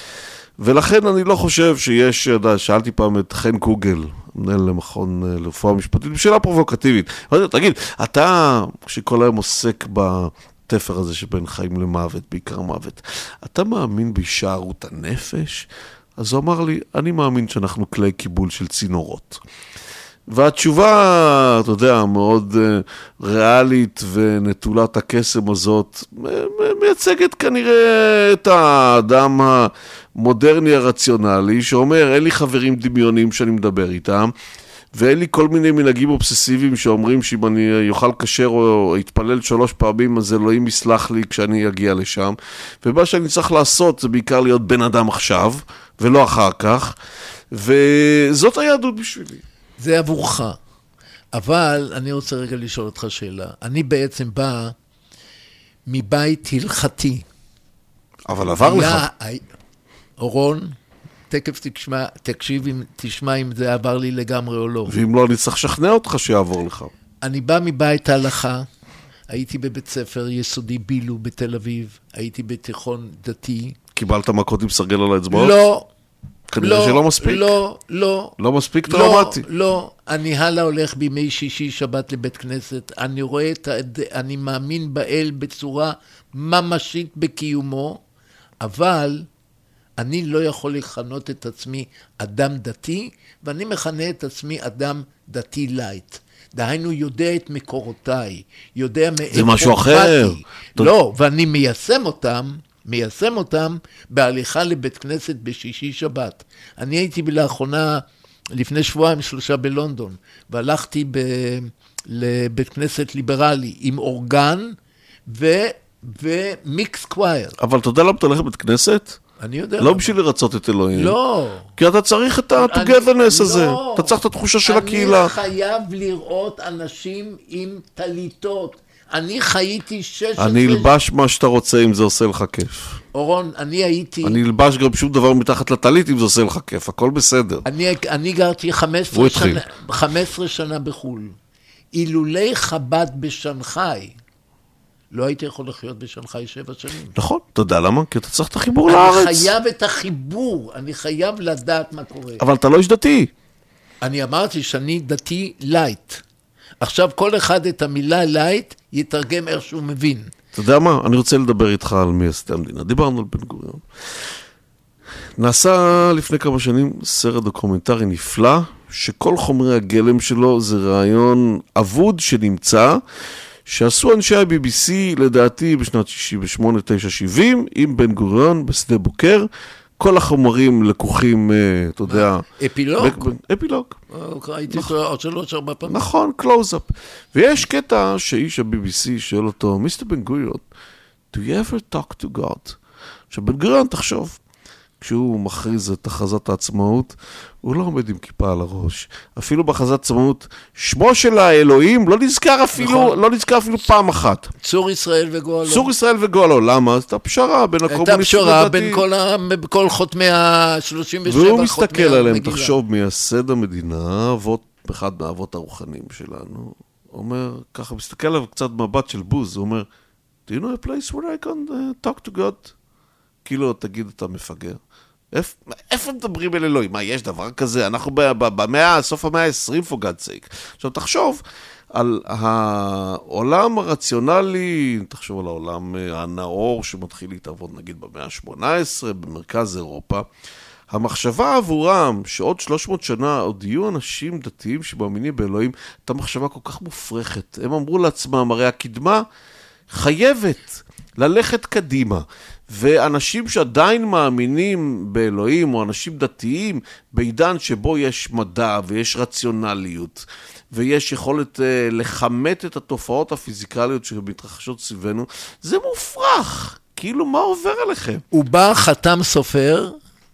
Speaker 5: ולכן אני לא חושב שיש, שאלתי פעם את חן קוגל, מנהל למכון לרפואה משפטית, בשאלה פרובוקטיבית. תגיד, אתה, שכל היום עוסק בתפר הזה שבין חיים למוות, בעיקר מוות, אתה מאמין בהישארות הנפש? אז הוא אמר לי, אני מאמין שאנחנו כלי קיבול של צינורות. והתשובה, אתה יודע, מאוד ריאלית ונטולת הקסם הזאת, מייצגת כנראה את האדם המודרני הרציונלי, שאומר, אין לי חברים דמיונים שאני מדבר איתם, ואין לי כל מיני מנהגים אובססיביים שאומרים שאם אני יוכל קשר או יתפלל שלוש פעמים, אז אלוהים יסלח לי כשאני אגיע לשם. ומה שאני צריך לעשות זה בעיקר להיות בן אדם עכשיו, ולא אחר כך, וזאת היהדות בשבילי.
Speaker 3: זה עבורך. אבל אני רוצה רגע לשאול אותך שאלה. אני בעצם בא מבית הלכתי.
Speaker 5: אבל עבר לך.
Speaker 3: אורון, תקף תשמע, תקשיב אם תשמע אם זה עבר לי לגמרי או לא.
Speaker 5: ואם לא, אני צריך לשכנע אותך שיעבור לך.
Speaker 3: אני בא מבית ההלכה, הייתי בבית ספר יסודי בילו בתל אביב, הייתי בתיכון דתי.
Speaker 5: קיבלת מכות עם סרגל על האצבעות?
Speaker 3: לא.
Speaker 5: כנראה שלא מספיק.
Speaker 3: לא, לא.
Speaker 5: לא מספיק טראומטי.
Speaker 3: לא, לא. אני הלאה הולך בימי שישי שבת לבית כנסת, אני רואה את, אני מאמין באל בצורה ממשית בקיומו, אבל אני לא יכול לכנות את עצמי אדם דתי, ואני מכנה את עצמי אדם דתי לייט. דהיינו יודע את מקורותיי, יודע מאיפה
Speaker 5: זה משהו אחר.
Speaker 3: לא, ואני מיישם אותם, מיישם אותם בהליכה לבית כנסת בשישי שבת. אני הייתי לאחרונה, לפני שבועיים שלושה בלונדון, והלכתי ב, לבית כנסת ליברלי עם אורגן ו, ומיקס קווייר.
Speaker 5: אבל אתה יודע למה אתה הולך לבית כנסת?
Speaker 3: אני יודע.
Speaker 5: לא בשביל לרצות את אלוהים.
Speaker 3: לא.
Speaker 5: כי אתה צריך את ה-togetherness הזה.
Speaker 3: לא.
Speaker 5: אתה צריך את התחושה של הקהילה.
Speaker 3: אני חייב לראות אנשים עם טליתות. אני חייתי שש עשרה...
Speaker 5: אני אלבש מה שאתה רוצה אם זה עושה לך כיף.
Speaker 3: אורון, אני הייתי...
Speaker 5: אני אלבש גם שום דבר מתחת לטלית אם זה עושה לך כיף. הכל בסדר.
Speaker 3: אני, אני גרתי חמש עשרה שנה, חמש עשרה שנה בחול. אילולי חב"ד בשנגחאי, לא הייתי יכול לחיות בשנגחאי שבע שנים.
Speaker 5: נכון, אתה יודע למה? כי אתה צריך את החיבור לארץ.
Speaker 3: אני חייב את החיבור, אני חייב לדעת מה קורה.
Speaker 5: אבל אתה לא איש דתי.
Speaker 3: אני אמרתי שאני דתי לייט. עכשיו כל אחד את המילה לייט יתרגם איך שהוא מבין.
Speaker 5: אתה יודע מה? אני רוצה לדבר איתך על מייסדי המדינה. דיברנו על בן גוריון. נעשה לפני כמה שנים סרט דוקומנטרי נפלא, שכל חומרי הגלם שלו זה רעיון אבוד שנמצא, שעשו אנשי ה-בי בי סי לדעתי בשנת שישים ושמונה תשע שבעים עם בן גוריון בשדה בוקר. כל החומרים לקוחים, אתה יודע...
Speaker 3: אפילוג?
Speaker 5: אפילוג.
Speaker 3: ראיתי אותו עוד שלוש ארבע פעמים.
Speaker 5: נכון, קלוז-אפ. ויש קטע שאיש ה-בי בי סי שואל אותו, מיסטר בן גוריון, do you ever talk to God? עכשיו, בן גוריון, תחשוב, כשהוא מכריז את הכרזת העצמאות, הוא לא עומד עם כיפה על הראש. אפילו בהכרזת העצמאות, שמו של האלוהים לא נזכר אפילו, נכון. לא נזכר אפילו פעם אחת.
Speaker 3: צור ישראל וגואלו.
Speaker 5: צור ישראל וגואלו. למה? זאת הפשרה בין הקומוניסטים.
Speaker 3: הייתה פשרה בין כל, ה... כל חותמי ה-שלושים ושבע
Speaker 5: והוא מסתכל עליהם, תחשוב, מייסד המדינה, אבות, אחד מהאבות הרוחניים שלנו, אומר, ככה מסתכל עליו קצת מבט של בוז, הוא אומר, do you know a place where I can uh, talk to God? כאילו, תגיד, אתה מפגר. איפה, איפה מדברים אל אלוהים? מה, יש דבר כזה? אנחנו במאה, סוף המאה ה-עשרים, for God's sake. עכשיו, תחשוב על העולם הרציונלי, תחשוב על העולם הנאור שמתחיל להתעבוד, נגיד, במאה ה-שמונה עשרה, במרכז אירופה. המחשבה עבורם, שעוד שלוש מאות שנה עוד יהיו אנשים דתיים שמאמינים באלוהים, את המחשבה כל כך מופרכת. הם אמרו לעצמם, הרי הקדמה חייבת ללכת קדימה. ואנשים שעדיין מאמינים באלוהים, או אנשים דתיים, בעידן שבו יש מדע ויש רציונליות, ויש יכולת uh, לחמת את התופעות הפיזיקליות שמתרחשות סביבנו, זה מופרך. כאילו, מה עובר עליכם?
Speaker 3: הוא בא חתם סופר,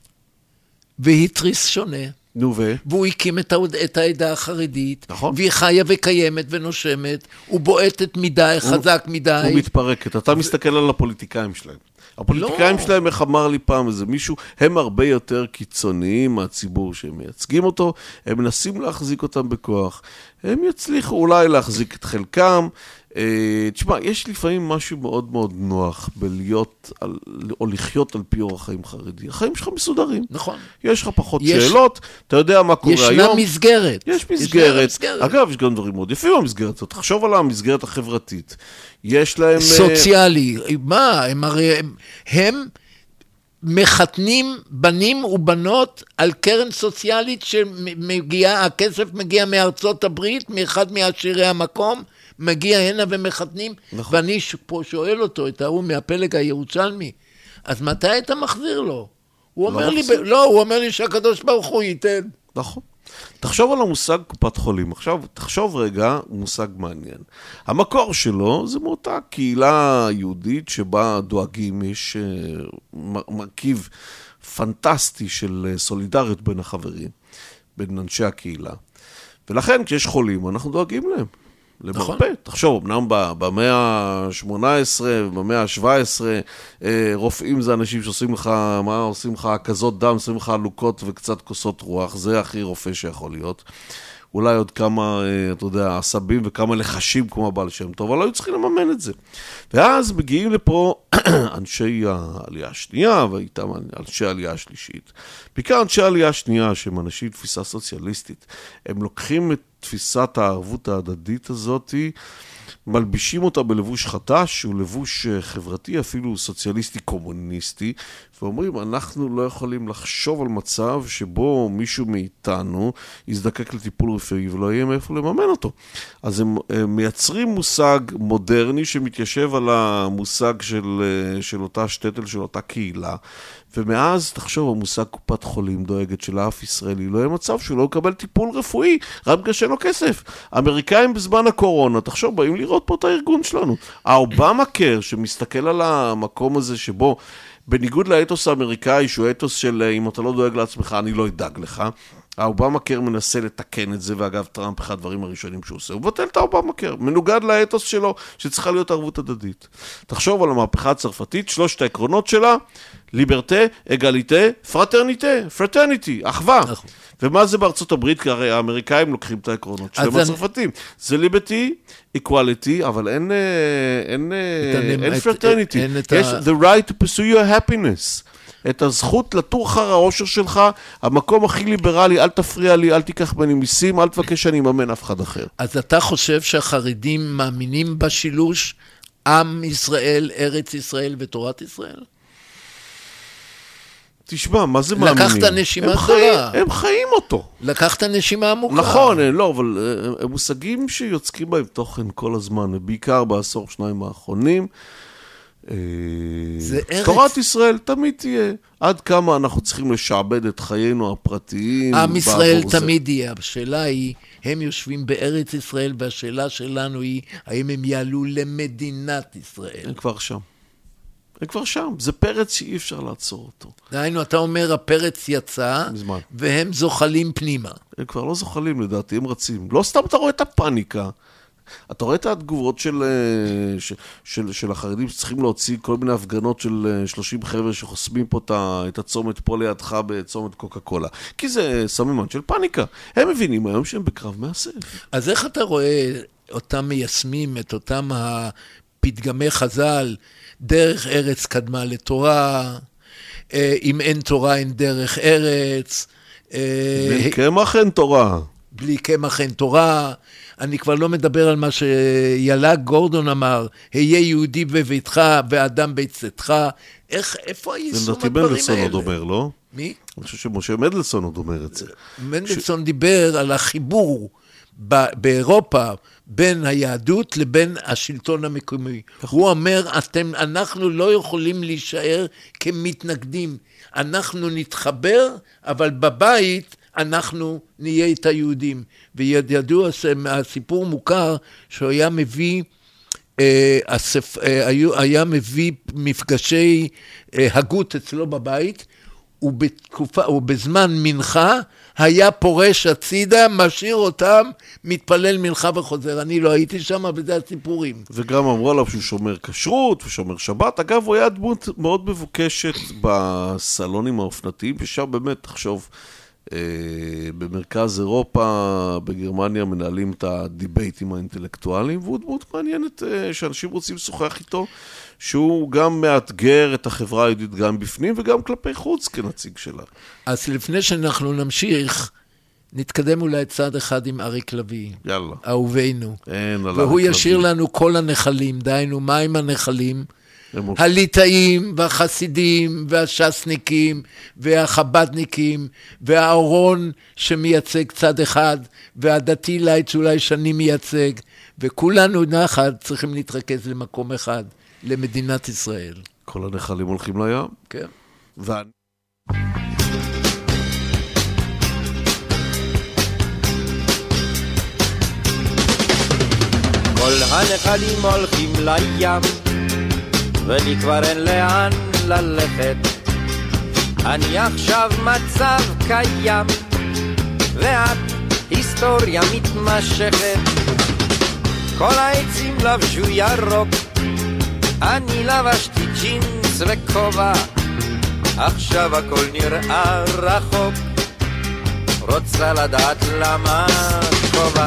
Speaker 3: והתריס שונה.
Speaker 5: נו ו?
Speaker 3: והוא הקים את, את העדה החרדית,
Speaker 5: נכון.
Speaker 3: והיא חיה וקיימת ונושמת, הוא בועטת מדי, הוא, חזק מדי.
Speaker 5: הוא מתפרקת. אתה ו... מסתכל על הפוליטיקאים שלהם. הפוליטיקאים לא. שלהם, איך אמר לי פעם איזה מישהו, הם הרבה יותר קיצוניים מהציבור שהם מייצגים אותו, הם מנסים להחזיק אותם בכוח, הם יצליחו אולי להחזיק את חלקם. תשמע, יש לפעמים משהו מאוד מאוד נוח בלהיות על, או לחיות על פי אורח חיים חרדי. החיים שלך מסודרים.
Speaker 3: נכון.
Speaker 5: יש לך פחות
Speaker 3: יש,
Speaker 5: שאלות, אתה יודע מה קורה היום.
Speaker 3: ישנה מסגרת.
Speaker 5: יש מסגרת. מסגרת. אגב, יש גם דברים מאוד יפים במסגרת הזאת. תחשוב על המסגרת החברתית. יש להם...
Speaker 3: סוציאלי. מה? הם הרי... הם, הם מחתנים בנים ובנות על קרן סוציאלית שמגיעה, הכסף מגיע מארצות הברית, מאחד מעשירי המקום, מגיע הנה ומחתנים, נכון. ואני פה שואל אותו, את ההוא מהפלג הירושלמי, אז מתי אתה מחזיר לו? הוא אומר לא לי, ב... לא, הוא אומר לי שהקדוש ברוך הוא ייתן.
Speaker 5: נכון. תחשוב על המושג קופת חולים. עכשיו, תחשוב רגע, הוא מושג מעניין. המקור שלו זה מאותה קהילה יהודית שבה דואגים, יש מרכיב פנטסטי של סולידריות בין החברים, בין אנשי הקהילה. ולכן, כשיש חולים, אנחנו דואגים להם. למרפא. תחשוב, אמנם במאה ה-שמונה עשרה, במאה ה-שבע עשרה, רופאים זה אנשים שעושים לך, מה עושים לך, כזאת דם, עושים לך עלוקות וקצת כוסות רוח, זה הכי רופא שיכול להיות. אולי עוד כמה, אתה יודע, עשבים וכמה לחשים כמו הבעל שם טוב, אבל לא היו צריכים לממן את זה. ואז מגיעים לפה אנשי העלייה השנייה, ואיתם אנשי העלייה השלישית. בעיקר אנשי העלייה השנייה, שהם אנשים תפיסה סוציאליסטית, הם לוקחים את תפיסת הערבות ההדדית הזאת, מלבישים אותה בלבוש חדש, הוא לבוש חברתי, אפילו סוציאליסטי קומוניסטי, ואומרים, אנחנו לא יכולים לחשוב על מצב שבו מישהו מאיתנו יזדקק לטיפול רפואי ולא יהיה מאיפה לממן אותו. אז הם, הם מייצרים מושג מודרני שמתיישב על המושג של, של אותה שטטל, של אותה קהילה, ומאז, תחשוב, המושג קופת חולים דואגת של אף ישראלי, לא יהיה מצב שהוא לא יקבל טיפול רפואי, רק בגלל שאין לו כסף. האמריקאים בזמן הקורונה, תחשוב, באים לראות פה את הארגון שלנו. האובמה קר, שמסתכל על המקום הזה שבו, בניגוד לאתוס האמריקאי, שהוא אתוס של אם אתה לא דואג לעצמך, אני לא אדאג לך, האובמה קר מנסה לתקן את זה, ואגב, טראמפ אחד הדברים הראשונים שהוא עושה, הוא בטל את האובמה קר, מנוגד לאתוס שלו, שצריכה להיות ערבות הדדית. תחשוב על המהפכה הצרפתית, שלושת העקרונות שלה, ליברטה, אגליטה, פרטרניטה, פרטרניטי, אחווה. ומה זה בארצות הברית? כי הרי האמריקאים לוקחים את העקרונות שלהם הצרפתים. זה ליברטי, איקואליטי, אבל אין, אין, אין פרטרניטי. יש the right to pursue your happiness. את הזכות לטור אחר האושר שלך, המקום הכי ליברלי, אל תפריע לי, אל תיקח ממני מיסים, אל תבקש שאני אממן אף אחד אחר.
Speaker 3: אז אתה חושב שהחרדים מאמינים בשילוש עם ישראל, ארץ ישראל ותורת ישראל?
Speaker 5: תשמע, מה זה מאמינים?
Speaker 3: לקחת נשימה גדולה.
Speaker 5: הם חיים אותו.
Speaker 3: לקחת נשימה עמוקה.
Speaker 5: נכון, לא, אבל הם מושגים שיוצקים בהם תוכן כל הזמן, בעיקר בעשור שניים האחרונים. תורת ישראל תמיד תהיה. עד כמה אנחנו צריכים לשעבד את חיינו הפרטיים.
Speaker 3: עם ישראל תמיד יהיה. השאלה היא, הם יושבים בארץ ישראל, והשאלה שלנו היא, האם הם יעלו למדינת ישראל?
Speaker 5: הם כבר שם. הם כבר שם. זה פרץ שאי אפשר לעצור אותו.
Speaker 3: דהיינו, אתה אומר, הפרץ יצא, מזמן. והם זוחלים פנימה.
Speaker 5: הם כבר לא זוחלים לדעתי, הם רצים. לא סתם אתה רואה את הפאניקה. אתה רואה את התגובות של, של, של, של החרדים שצריכים להוציא כל מיני הפגנות של שלושים חבר'ה שחוסמים פה את הצומת פה לידך בצומת קוקה קולה. כי זה סממן של פאניקה. הם מבינים היום שהם בקרב מאסף.
Speaker 3: אז איך אתה רואה אותם מיישמים את אותם הפתגמי חז"ל, דרך ארץ קדמה לתורה, אם אין תורה אין דרך ארץ.
Speaker 5: בלי קמח אין תורה.
Speaker 3: בלי קמח אין תורה. אני כבר לא מדבר על מה שילאג גורדון אמר, היה יהודי בביתך ואדם בצאתך. איך, איפה היישום הדברים האלה?
Speaker 5: מנדלסון עוד אומר, לא?
Speaker 3: מי?
Speaker 5: אני חושב שמשה מנדלסון עוד אומר את זה.
Speaker 3: מנדלסון ש... דיבר על החיבור ב- באירופה בין היהדות לבין השלטון המקומי. הוא אומר, אתם, אנחנו לא יכולים להישאר כמתנגדים. אנחנו נתחבר, אבל בבית אנחנו נהיה את היהודים. וידוע שהסיפור מוכר שהוא היה מביא, אה, הספ... אה, היה מביא מפגשי אה, הגות אצלו בבית, ובתקופה, ובזמן מנחה היה פורש הצידה, משאיר אותם, מתפלל מנחה וחוזר. אני לא הייתי שם, אבל זה הסיפורים.
Speaker 5: וגם אמרו עליו שהוא שומר כשרות ושומר שבת. אגב, הוא היה דמות מאוד מבוקשת בסלונים האופנתיים, ושם באמת, תחשוב, במרכז אירופה, בגרמניה, מנהלים את הדיבייטים האינטלקטואליים, והוא דמות מעניינת שאנשים רוצים לשוחח איתו, שהוא גם מאתגר את החברה היהודית גם בפנים וגם כלפי חוץ כנציג שלה.
Speaker 3: אז לפני שאנחנו נמשיך, נתקדם אולי צעד אחד עם אריק לביא.
Speaker 5: יאללה.
Speaker 3: אהובינו.
Speaker 5: אין,
Speaker 3: והוא ישיר לנו כל הנחלים, דיינו, מה עם הנחלים? הליטאים והחסידים והשסניקים והחבדניקים והאורון שמייצג צד אחד והדתי לייץ אולי שאני מייצג, וכולנו נחת צריכים להתרכז למקום אחד, למדינת ישראל.
Speaker 5: כל הנחלים הולכים לים.
Speaker 3: כן.
Speaker 5: ואני...
Speaker 4: כל הנחלים הולכים לים ולי כבר אין לאן ללכת, אני עכשיו מצב קיים ואת היסטוריה מתמשכת. כל העצים לבשו ירוק, אני לבשתי ג'ינס וכובע, עכשיו הכל נראה רחוק, רוצה לדעת למה כובע.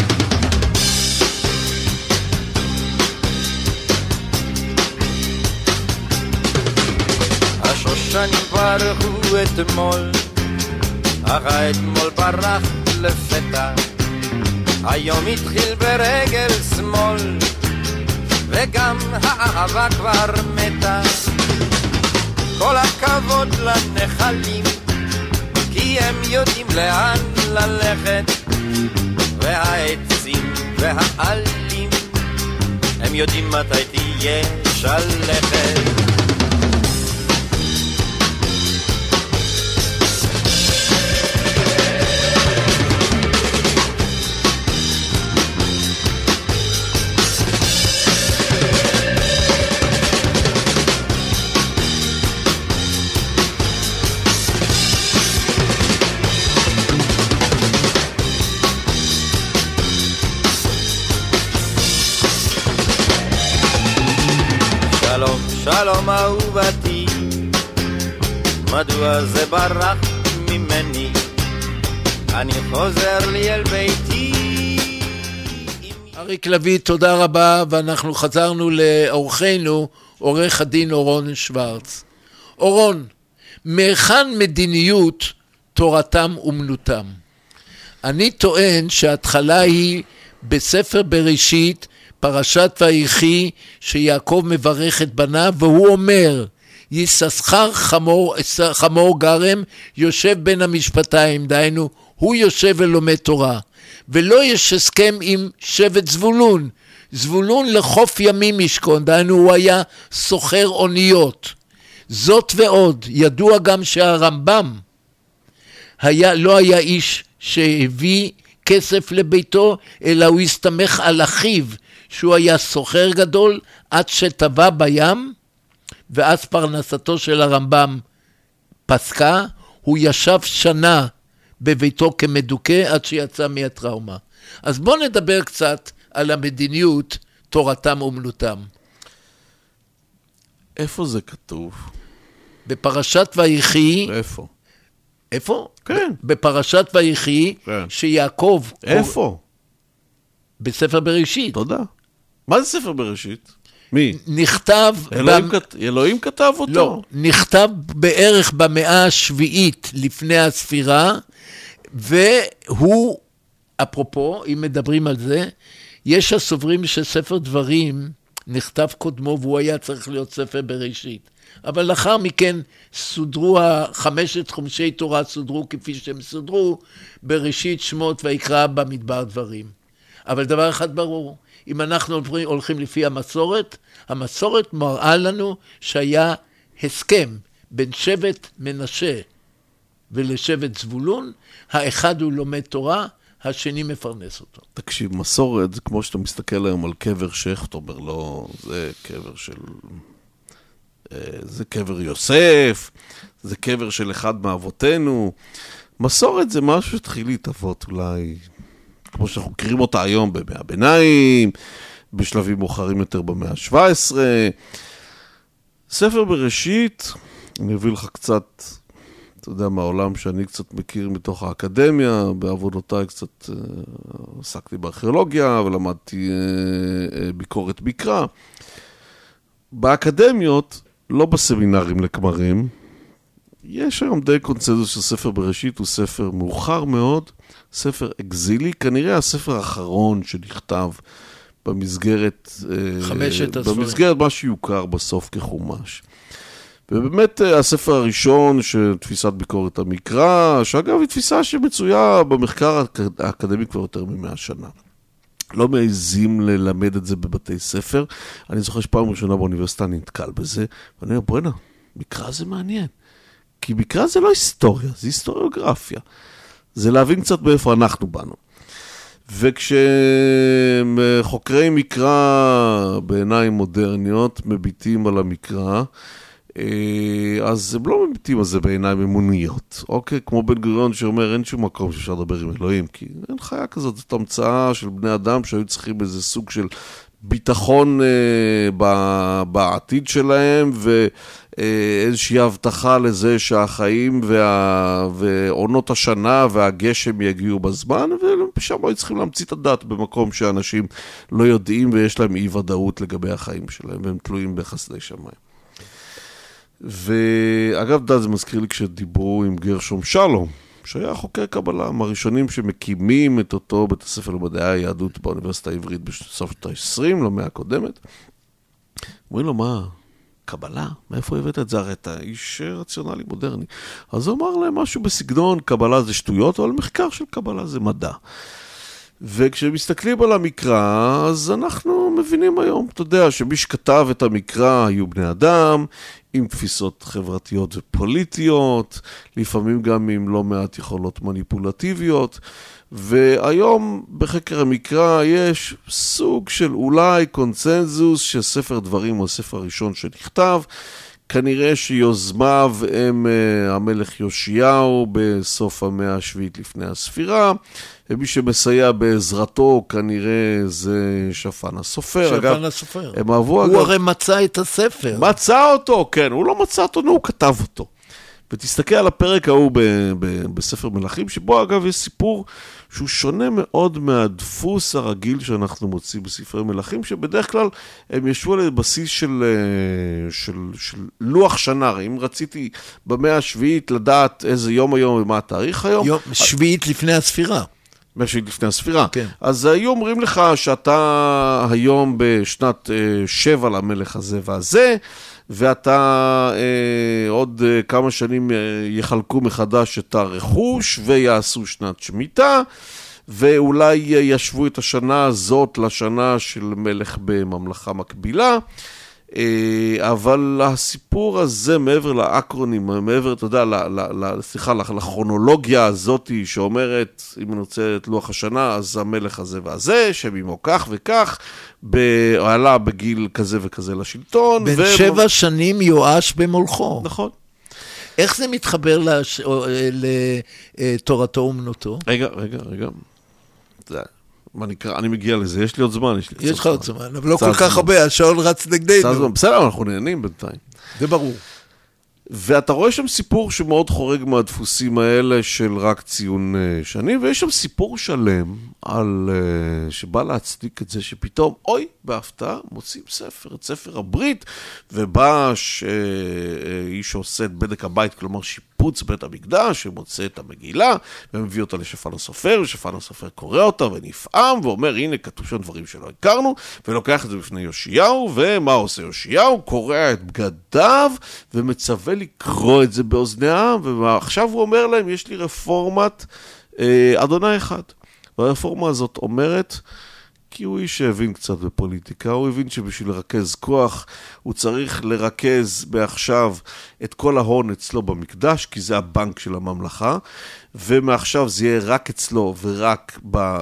Speaker 4: השושנים פרחו אתמול, אך האתמול פרח לפתע, היום התחיל ברגל שמאל, וגם האהבה כבר מתה. כל הכבוד לנחלים, כי הם יודעים לאן ללכת, והעצים והעלים, הם יודעים מתי תהיה שלכת. שלום אהובתי, מדוע זה ברח ממני? אני חוזר לי אל ביתי.
Speaker 3: אריק לוי, תודה רבה, ואנחנו חזרנו לאורחנו, עורך הדין אורון שוורץ. אורון, מהיכן מדיניות תורתם אומנותם? אני טוען שההתחלה היא בספר בראשית, פרשת ויחי, שיעקב מברך את בניו, והוא אומר, יששכר חמור, חמור גרם, יושב בין המשפטיים, דהיינו, הוא יושב ולומד תורה, ולא יש הסכם עם שבט זבולון, זבולון לחוף ימים ישכון, דהיינו, הוא היה סוחר אוניות. זאת ועוד, ידוע גם שהרמב"ם היה, לא היה איש שהביא כסף לביתו, אלא הוא הסתמך על אחיו, שהוא היה סוחר גדול, עד שטבע בים, ואז פרנסתו של הרמב"ם פסקה, הוא ישב שנה בביתו כמדוכא, עד שיצא מהטראומה. אז בואו נדבר קצת על המדיניות, תורתם אומנותם.
Speaker 5: איפה זה כתוב?
Speaker 3: בפרשת ויחי.
Speaker 5: איפה?
Speaker 3: איפה?
Speaker 5: כן. בפרשת
Speaker 3: ויחי, כן. שיעקב...
Speaker 5: איפה?
Speaker 3: בספר בראשית.
Speaker 5: תודה. מה זה ספר בראשית? מי?
Speaker 3: נכתב...
Speaker 5: אלוהים, במ... כת... אלוהים כתב אותו.
Speaker 3: לא, נכתב בערך במאה השביעית לפני הספירה, והוא, אפרופו, אם מדברים על זה, יש הסוברים שספר דברים נכתב קודמו, והוא היה צריך להיות ספר בראשית. אבל לאחר מכן סודרו, החמשת חומשי תורה סודרו כפי שהם סודרו, בראשית שמות ויקרא במדבר דברים. אבל דבר אחד ברור, אם אנחנו הולכים לפי המסורת, המסורת מראה לנו שהיה הסכם בין שבט מנשה ולשבט זבולון, האחד הוא לומד תורה, השני מפרנס אותו.
Speaker 5: תקשיב, מסורת זה כמו שאתה מסתכל היום על קבר שייח, אתה אומר לא, זה קבר של... זה קבר יוסף, זה קבר של אחד מאבותינו. מסורת זה משהו שתחיל להתאבות אולי... כמו שאנחנו מכירים אותה היום במאה הביניים, בשלבים מאוחרים יותר במאה ה-שבע עשרה. ספר בראשית, אני אביא לך קצת, אתה יודע, מהעולם שאני קצת מכיר מתוך האקדמיה, בעבודותיי קצת עסקתי בארכיאולוגיה, ולמדתי ביקורת מקרא. באקדמיות, לא בסמינרים לכמרים, יש היום די קונצנזוס שספר בראשית הוא ספר מאוחר מאוד, ספר אקזילי, כנראה הספר האחרון שנכתב במסגרת,
Speaker 3: חמשת הספרים.
Speaker 5: במסגרת מה שיוכר בסוף כחומש. ובאמת הספר הראשון של תפיסת ביקורת המקרא, שאגב היא תפיסה שמצויה במחקר האקדמי כבר יותר ממאה שנה. לא מעזים ללמד את זה בבתי ספר. אני זוכר שפעם ראשונה באוניברסיטה נתקל בזה, ואני אומר, בוא'נה, מקרא זה מעניין. כי מקרא זה לא היסטוריה, זה היסטוריוגרפיה. זה להבין קצת באיפה אנחנו באנו. וכשחוקרי מקרא בעיניים מודרניות מביטים על המקרא, אז הם לא מביטים על זה בעיניים אמוניות. אוקיי? כמו בן גוריון שאומר, אין שום מקום שאפשר לדבר עם אלוהים, כי אין חיה כזאת, זאת המצאה של בני אדם שהיו צריכים איזה סוג של ביטחון בעתיד שלהם, ו... איזושהי הבטחה לזה שהחיים וה... ועונות השנה והגשם יגיעו בזמן, ושם היו צריכים להמציא את הדת במקום שאנשים לא יודעים ויש להם אי ודאות לגבי החיים שלהם, והם תלויים בחסדי שמיים. ואגב, דת זה מזכיר לי כשדיברו עם גרשום שלום, שהיה חוקר קבלה, מהראשונים שמקימים את אותו בית הספר למדעי היהדות באוניברסיטה העברית בסוף שנות ה-עשרים, למאה הקודמת. אומרים לו, מה, קבלה? מאיפה הבאת את זה? הרי אתה איש רציונלי מודרני. אז הוא אמר להם משהו בסגנון, קבלה זה שטויות, אבל מחקר של קבלה זה מדע. וכשמסתכלים על המקרא, אז אנחנו מבינים היום, אתה יודע, שמי שכתב את המקרא היו בני אדם, עם תפיסות חברתיות ופוליטיות, לפעמים גם עם לא מעט יכולות מניפולטיביות, והיום בחקר המקרא יש סוג של אולי קונצנזוס שספר דברים הוא הספר הראשון שנכתב, כנראה שיוזמיו הם uh, המלך יאשיהו בסוף המאה השביעית לפני הספירה, ומי שמסייע בעזרתו כנראה זה שפן הסופר.
Speaker 3: שפן
Speaker 5: אגב,
Speaker 3: הסופר.
Speaker 5: הם אהבו,
Speaker 3: הוא
Speaker 5: אגב,
Speaker 3: הרי מצא את הספר.
Speaker 5: מצא אותו, כן, הוא לא מצא אותו, הוא כתב אותו. ותסתכל על הפרק ההוא ב- ב- בספר מלכים, שבו אגב יש סיפור שהוא שונה מאוד מהדפוס הרגיל שאנחנו מוצאים בספרי מלכים, שבדרך כלל הם ישבו על בסיס של, של, של לוח שנה. אם רציתי במאה השביעית לדעת איזה יום היום ומה התאריך היום.
Speaker 3: יום שביעית לפני הספירה.
Speaker 5: משהו לפני הספירה.
Speaker 3: כן.
Speaker 5: אז היו אומרים לך שאתה היום בשנת אה, שבע למלך הזה והזה, ואתה אה, עוד אה, כמה שנים אה, יחלקו מחדש את הרכוש ויעשו שנת שמיטה, ואולי אה, ישבו את השנה הזאת לשנה של מלך בממלכה מקבילה. אבל הסיפור הזה מעבר לאקרונים, מעבר, אתה יודע, סליחה, לכרונולוגיה הזאת שאומרת, אם נוצא את לוח השנה, אז המלך הזה והזה, שממו כך וכך, עלה בגיל כזה וכזה לשלטון.
Speaker 3: בין שבע שנים יואש במולכו.
Speaker 5: נכון.
Speaker 3: איך זה מתחבר לתורתו אומנותו?
Speaker 5: רגע, רגע, רגע. זה... מה נקרא? אני מגיע לזה, יש לי עוד זמן.
Speaker 3: יש לך עוד זמן, אבל לא כל כך הרבה, השעון רץ נגדנו.
Speaker 5: בסדר, אנחנו נהנים בינתיים.
Speaker 3: זה ברור.
Speaker 5: ואתה רואה שם סיפור שמאוד חורג מהדפוסים האלה של רק ציון שנים, ויש שם סיפור שלם על, שבא להצדיק את זה שפתאום, אוי, בהפתעה, מוצאים ספר, את ספר הברית, ובא איש שעושה את בדק הבית, כלומר שיפוץ בית המקדש, שמוצא את המגילה, ומביא אותה לשפן הסופר, ושפן הסופר קורא אותה ונפעם, ואומר, הנה, כתוב שם דברים שלא הכרנו, ולוקח את זה בפני יאשיהו, ומה עושה יאשיהו? קורע את בגדיו, ומצווה לקרוא את זה באוזני העם, ועכשיו הוא אומר להם, יש לי רפורמת אה, אדוני אחד. והרפורמה הזאת אומרת, כי הוא איש שהבין קצת בפוליטיקה, הוא הבין שבשביל לרכז כוח, הוא צריך לרכז בעכשיו את כל ההון אצלו במקדש, כי זה הבנק של הממלכה, ומעכשיו זה יהיה רק אצלו ורק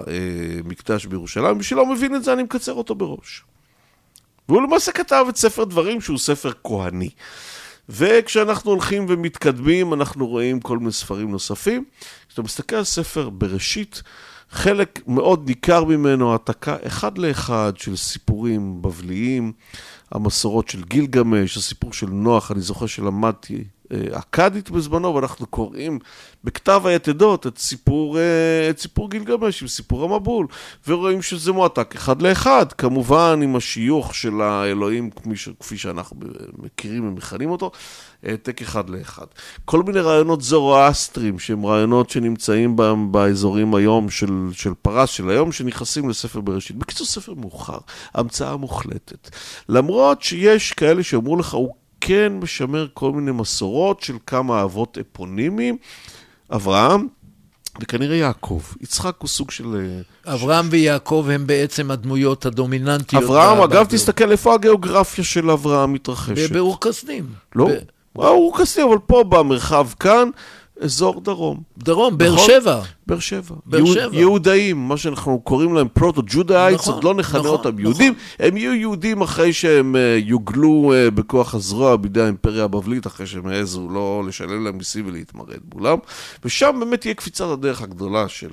Speaker 5: במקדש בירושלים, בשביל לא מבין את זה, אני מקצר אותו בראש. והוא למעשה כתב את ספר דברים שהוא ספר כהני. וכשאנחנו הולכים ומתקדמים, אנחנו רואים כל מיני ספרים נוספים. כשאתה מסתכל על ספר בראשית, חלק מאוד ניכר ממנו, העתקה אחד לאחד של סיפורים בבליים, המסורות של גילגמש, הסיפור של נוח, אני זוכר שלמדתי אקדית בזמנו, ואנחנו קוראים בכתב היתדות את סיפור, את סיפור גילגמש עם סיפור המבול, ורואים שזה מועתק אחד לאחד, כמובן עם השיוך של האלוהים כפי שאנחנו מכירים ומכנים אותו, העתק אחד לאחד. כל מיני רעיונות זורואסטרים, שהם רעיונות שנמצאים בהם באזורים היום של, של פרס של היום, שנכנסים לספר בראשית. בקיצור ספר מאוחר, המצאה מוחלטת. למרות שיש כאלה שאמרו לך, הוא כן משמר כל מיני מסורות של כמה אבות אפונימיים, אברהם וכנראה יעקב. יצחק הוא סוג של...
Speaker 3: אברהם ויעקב הם בעצם הדמויות הדומיננטיות.
Speaker 5: אברהם, אגב, תסתכל איפה הגיאוגרפיה של אברהם מתרחשת.
Speaker 3: באור כסדים.
Speaker 5: לא, באור כסדים, אבל פה במרחב כאן, אזור דרום.
Speaker 3: דרום, באר שבע.
Speaker 5: באר שבע.
Speaker 3: באר שבע.
Speaker 5: יהודאים, מה שאנחנו קוראים להם פרוטו-ג'ודאייטס, עוד לא נכנה אותם יהודים. הם יהיו יהודים אחרי שהם יוגלו בכוח הזרוע בידי האימפריה הבבלית, אחרי שהם העזו לא לשלם להם מיסים ולהתמרד מולם. ושם באמת תהיה קפיצת הדרך הגדולה של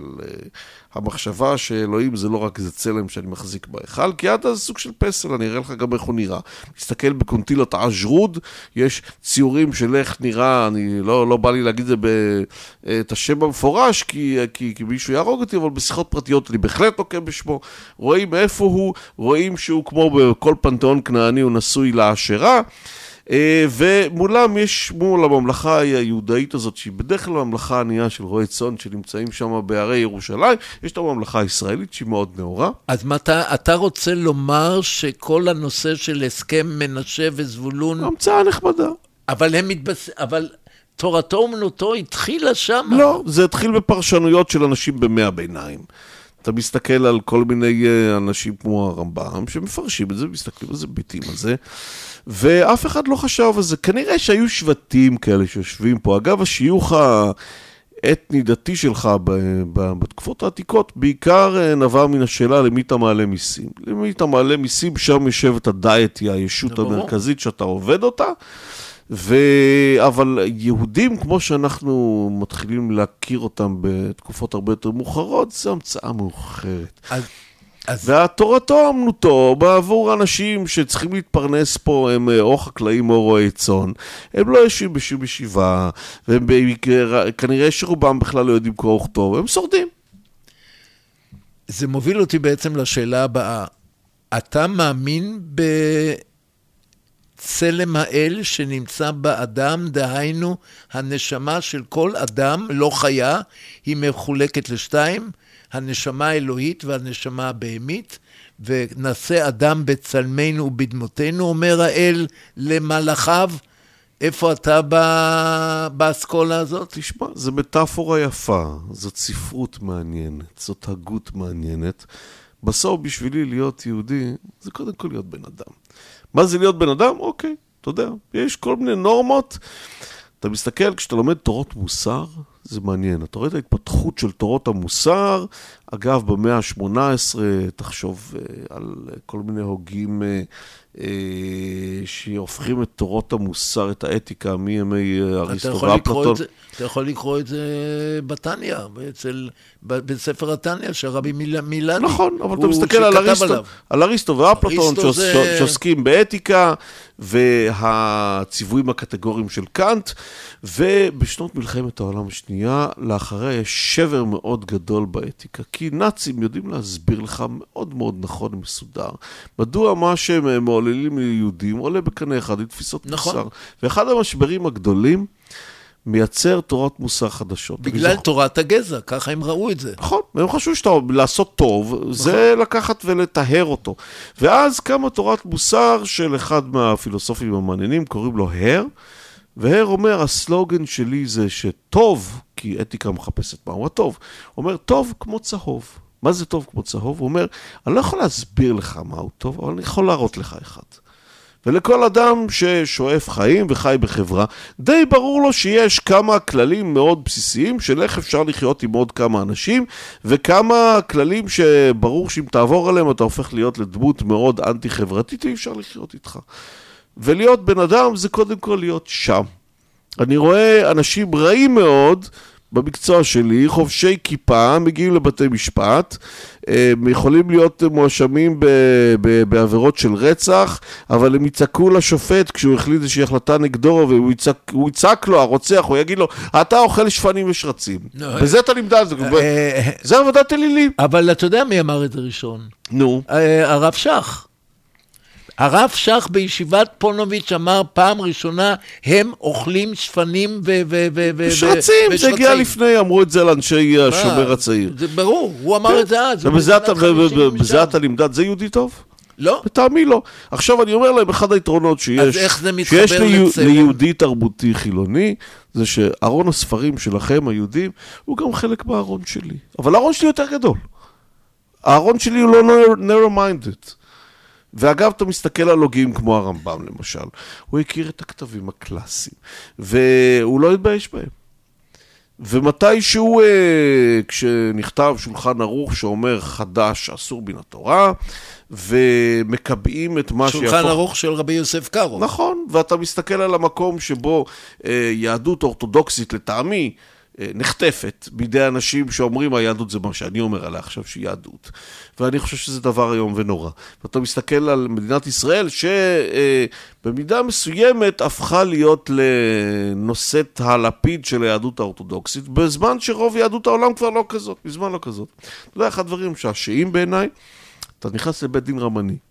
Speaker 5: המחשבה שאלוהים זה לא רק איזה צלם שאני מחזיק בהיכל, כי עד אז סוג של פסל, אני אראה לך גם איך הוא נראה. תסתכל בקונטילות אג'רוד, יש ציורים של איך נראה, אני לא, לא בא לי להגיד את זה את השם המפורש, כי, כי, כי מישהו יהרוג אותי, אבל בשיחות פרטיות אני בהחלט נוקם בשמו. רואים איפה הוא, רואים שהוא כמו בכל פנתיאון כנעני, הוא נשוי לעשרה, ומולם יש, מול הממלכה היהודאית הזאת, שהיא בדרך כלל הממלכה הענייה של רועי צאן, שנמצאים שם בערי ירושלים, יש את הממלכה הישראלית שהיא מאוד נאורה.
Speaker 3: אז מה אתה, אתה רוצה לומר שכל הנושא של הסכם מנשה וזבולון...
Speaker 5: המצאה נחמדה.
Speaker 3: אבל הם מתבס... אבל תורתו אומנותו התחילה שם.
Speaker 5: לא, זה התחיל בפרשנויות של אנשים במאה הביניים. אתה מסתכל על כל מיני אנשים כמו הרמב"ם, שמפרשים את זה, מסתכלים על זה, ביטים על זה, ואף אחד לא חשב על זה. כנראה שהיו שבטים כאלה שיושבים פה. אגב, השיוך האתני דתי שלך בתקופות העתיקות, בעיקר נבע מן השאלה למי אתה מעלה מיסים. למי אתה מעלה מיסים, שם יושבת הדייטי, הישות המרכזית שאתה עובד אותה, ו... אבל יהודים, כמו שאנחנו מתחילים להכיר אותם בתקופות הרבה יותר מאוחרות, זה המצאה מאוחרת. אז... אז... והתורתו אמנותו, בעבור אנשים שצריכים להתפרנס פה, הם או חקלאים או רועי צאן, הם לא יושבים בשום ישיבה, וכנראה שרובם בכלל לא יודעים קרוא וכתוב, הם שורדים.
Speaker 3: זה מוביל אותי בעצם לשאלה הבאה. אתה מאמין ב... צלם האל שנמצא באדם, דהיינו, הנשמה של כל אדם, לא חיה, היא מחולקת לשתיים, הנשמה האלוהית והנשמה הבהמית, ונעשה אדם בצלמנו ובדמותנו, אומר האל למלאכיו. איפה אתה באסכולה הזאת?
Speaker 5: תשמע, זה מטאפורה יפה, זאת ספרות מעניינת, זאת הגות מעניינת. בסוף בשבילי להיות יהודי, זה קודם כל להיות בן אדם. מה זה להיות בן אדם? אוקיי, אתה יודע, יש כל מיני נורמות. אתה מסתכל, כשאתה לומד תורות מוסר, זה מעניין. אתה רואה את ההתפתחות של תורות המוסר, אגב, במאה ה-שמונה עשרה, תחשוב על כל מיני הוגים שהופכים את תורות המוסר, את האתיקה, מימי אריסטו ואפלטון.
Speaker 3: אתה יכול לקרוא את זה בתניא, בספר התניא של רבי מילדי.
Speaker 5: נכון, אבל אתה מסתכל על אריסטו ואפלטון שעוסקים באתיקה, והציוויים הקטגוריים של קאנט, ובשנות מלחמת העולם השנייה, לאחריה יש שבר מאוד גדול באתיקה, כי נאצים יודעים להסביר לך מאוד מאוד נכון ומסודר, מדוע מה שהם מעוללים ליהודים עולה בקנה אחד עם תפיסות
Speaker 3: נכון.
Speaker 5: מוסר. ואחד המשברים הגדולים מייצר תורות מוסר חדשות.
Speaker 3: בגלל תורת הגזע, ככה הם ראו את זה.
Speaker 5: נכון, הם חשבו שאתה לעשות טוב, נכון. זה לקחת ולטהר אותו. ואז קמה תורת מוסר של אחד מהפילוסופים המעניינים, קוראים לו הר, והר אומר, הסלוגן שלי זה שטוב, כי אתיקה מחפשת מהו הטוב, אומר, טוב כמו צהוב. מה זה טוב כמו צהוב? הוא אומר, אני לא יכול להסביר לך מהו טוב, אבל אני יכול להראות לך אחד. ולכל אדם ששואף חיים וחי בחברה, די ברור לו שיש כמה כללים מאוד בסיסיים של איך אפשר לחיות עם עוד כמה אנשים, וכמה כללים שברור שאם תעבור עליהם אתה הופך להיות לדמות מאוד אנטי-חברתית, אי אפשר לחיות איתך. ולהיות בן אדם זה קודם כל להיות שם. אני רואה אנשים רעים מאוד במקצוע שלי, חובשי כיפה, מגיעים לבתי משפט, הם יכולים להיות מואשמים בעבירות של רצח, אבל הם יצעקו לשופט כשהוא החליט איזושהי החלטה נגדו, והוא יצעק, הוא יצעק לו, הרוצח, הוא יגיד לו, אתה אוכל שפנים ושרצים. בזה אתה נמדד, זה עבודת אלילים.
Speaker 3: אבל אתה יודע מי אמר את זה ראשון?
Speaker 5: נו.
Speaker 3: הרב שך. הרב שך בישיבת פונוביץ' אמר פעם ראשונה, הם אוכלים שפנים ו...
Speaker 5: ושרצים, זה הגיע לפני, אמרו את זה לאנשי השומר הצעיר.
Speaker 3: זה ברור, הוא אמר את זה אז.
Speaker 5: ובזה אתה נמדד, זה יהודי טוב?
Speaker 3: לא.
Speaker 5: בטעמי לא. עכשיו אני אומר להם, אחד היתרונות שיש, שיש ליהודי תרבותי חילוני, זה שארון הספרים שלכם, היהודים, הוא גם חלק מהארון שלי. אבל הארון שלי יותר גדול. הארון שלי הוא לא narrow-minded. ואגב, אתה מסתכל על הוגים כמו הרמב"ם, למשל. הוא הכיר את הכתבים הקלאסיים, והוא לא התבייש בהם. ומתישהו, כשנכתב שולחן ערוך שאומר חדש, אסור מן התורה, ומקבעים את מה שיפוך...
Speaker 3: שולחן ערוך של רבי יוסף קארו.
Speaker 5: נכון, ואתה מסתכל על המקום שבו יהדות אורתודוקסית לטעמי, נחטפת בידי אנשים שאומרים היהדות זה מה שאני אומר עליה עכשיו שהיא יהדות, ואני חושב שזה דבר היום ונורא. ואתה מסתכל על מדינת ישראל שבמידה מסוימת הפכה להיות לנושאת הלפיד של היהדות האורתודוקסית, בזמן שרוב יהדות העולם כבר לא כזאת, בזמן לא כזאת. אתה יודע, אחד הדברים שעשיים בעיניי, אתה נכנס לבית דין רבני,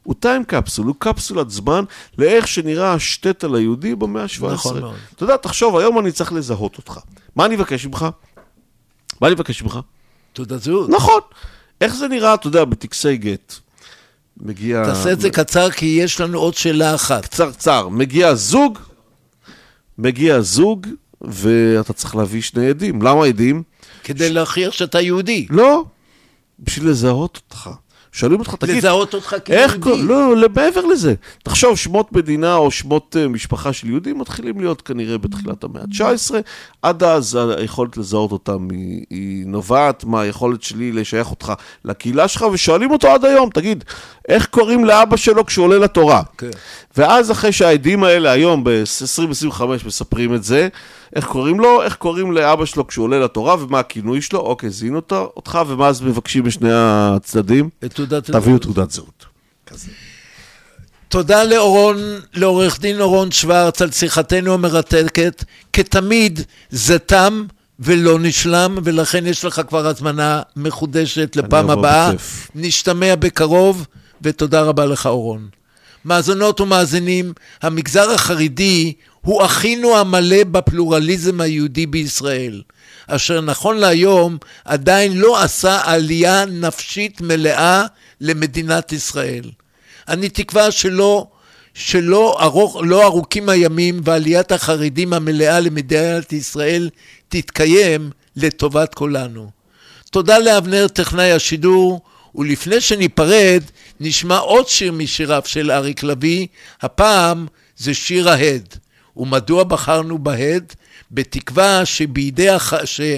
Speaker 5: הוא טיים קפסול, הוא קפסולת זמן לאיך שנראה השטט על היהודי במאה ה-שבע עשרה.
Speaker 3: נכון מאוד.
Speaker 5: אתה יודע, תחשוב, היום אני צריך לזהות אותך. מה אני מבקש ממך? מה אני מבקש ממך?
Speaker 3: תעודת זהות.
Speaker 5: נכון. איך זה נראה, אתה יודע, בטקסי גט? מגיע...
Speaker 3: תעשה את זה קצר, כי יש לנו עוד שאלה אחת.
Speaker 5: קצר, קצר. מגיע זוג, מגיע זוג, ואתה צריך להביא שני עדים. למה עדים?
Speaker 3: כדי להוכיח שאתה יהודי.
Speaker 5: לא, בשביל לזהות אותך. שואלים אותך, תגיד...
Speaker 3: לזהות אותך
Speaker 5: איך,
Speaker 3: כיהודי.
Speaker 5: לא, מעבר לזה. תחשוב, שמות מדינה או שמות uh, משפחה של יהודים מתחילים להיות כנראה בתחילת המאה ה-תשע עשרה. עד אז היכולת לזהות אותם היא, היא נובעת מהיכולת שלי לשייך אותך לקהילה שלך, ושואלים אותו עד היום, תגיד, איך קוראים לאבא שלו כשהוא עולה לתורה? Okay. ואז אחרי שהעדים האלה היום ב-עשרים עשרים וחמש מספרים את זה, איך קוראים לו, איך קוראים לאבא שלו כשהוא עולה לתורה, ומה הכינוי שלו, אוקיי, זינו אותך, ומה אז מבקשים משני הצדדים? תביאו תעודת זהות. כזה.
Speaker 3: תודה לאורון, לעורך דין אורון שוורץ על שיחתנו המרתקת. כתמיד זה תם ולא נשלם, ולכן יש לך כבר הזמנה מחודשת לפעם הבאה. בכיף. נשתמע בקרוב, ותודה רבה לך אורון. מאזונות ומאזינים, המגזר החרדי הוא אחינו המלא בפלורליזם היהודי בישראל, אשר נכון להיום עדיין לא עשה עלייה נפשית מלאה למדינת ישראל. אני תקווה שלא, שלא ארוך, לא ארוכים הימים ועליית החרדים המלאה למדינת ישראל תתקיים לטובת כולנו. תודה לאבנר טכנאי השידור, ולפני שניפרד נשמע עוד שיר משיריו של אריק לוי, הפעם זה שיר ההד. ומדוע בחרנו בהד? בתקווה שבידי הח...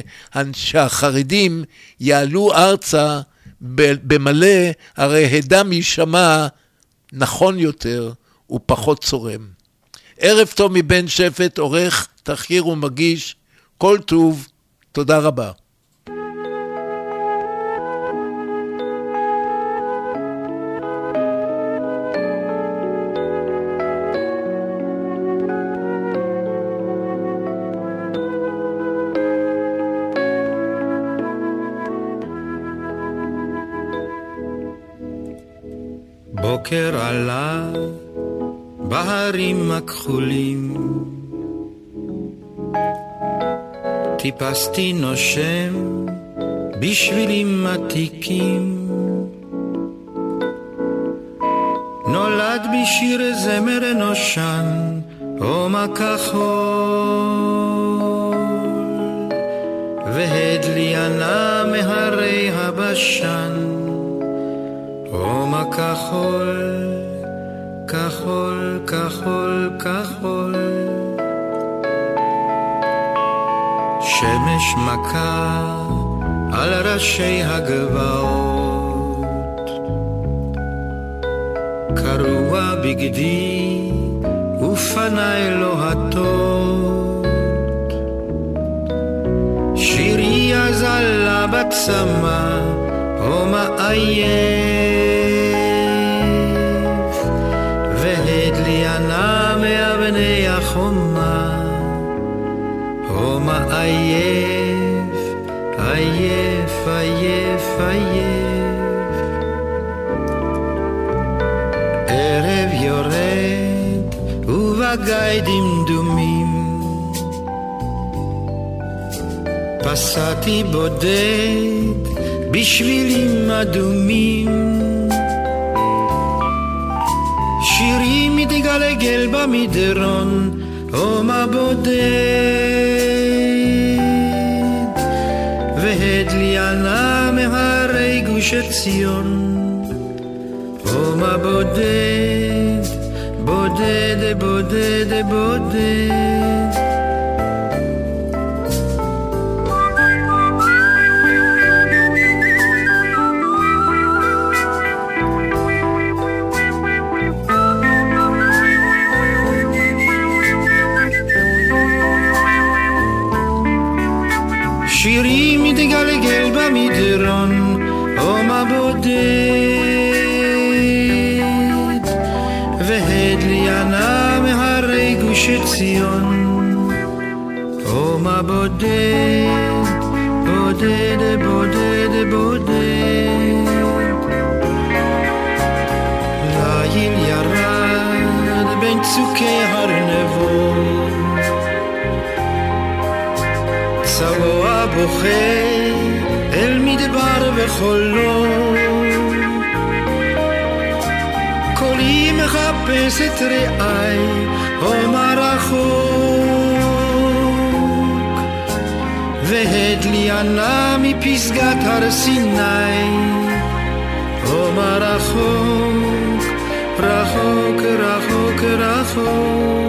Speaker 3: שהחרדים יעלו ארצה במלא, הרי הדם יישמע נכון יותר ופחות צורם. ערב טוב מבן שפט, עורך, תחקיר ומגיש, כל טוב, תודה רבה.
Speaker 6: בוקר עלה בהרים הכחולים, טיפסתי נושם בשבילים עתיקים, נולד בשיר זמר נושן עומא כחול, והדלי ענה מהרי הבשן עומא כחול, כחול, כחול, כחול. שמש מכה על ראשי הגבעות, קרוע בגדי ופניי לוהטות, שירי אזלה בצמא עומא עייף, והדלי ענה מאבני החומה עומא עייף, עייף, עייף, עייף. ערב יורד ובגיא דמדומים, פסעתי בודד בשבילים אדומים, שירי מתגלגל במדרון עומא בודד, והדלי ענה מהרי גוש עציון עומא בודד, בודד, בודד, בודד. שירי מתגלגל במדרון עומא בודד, והדלי ענה מהרי גוש עציון עומא בודד, בודד, בודד, בודד. צוקי הרנבו צבוע בוכה אל מדבר וחולו קולי מחפש את רעי הומה רחוק והדליינה מפסגת הר סיני הומה רחוק רחוק רחוק רחוק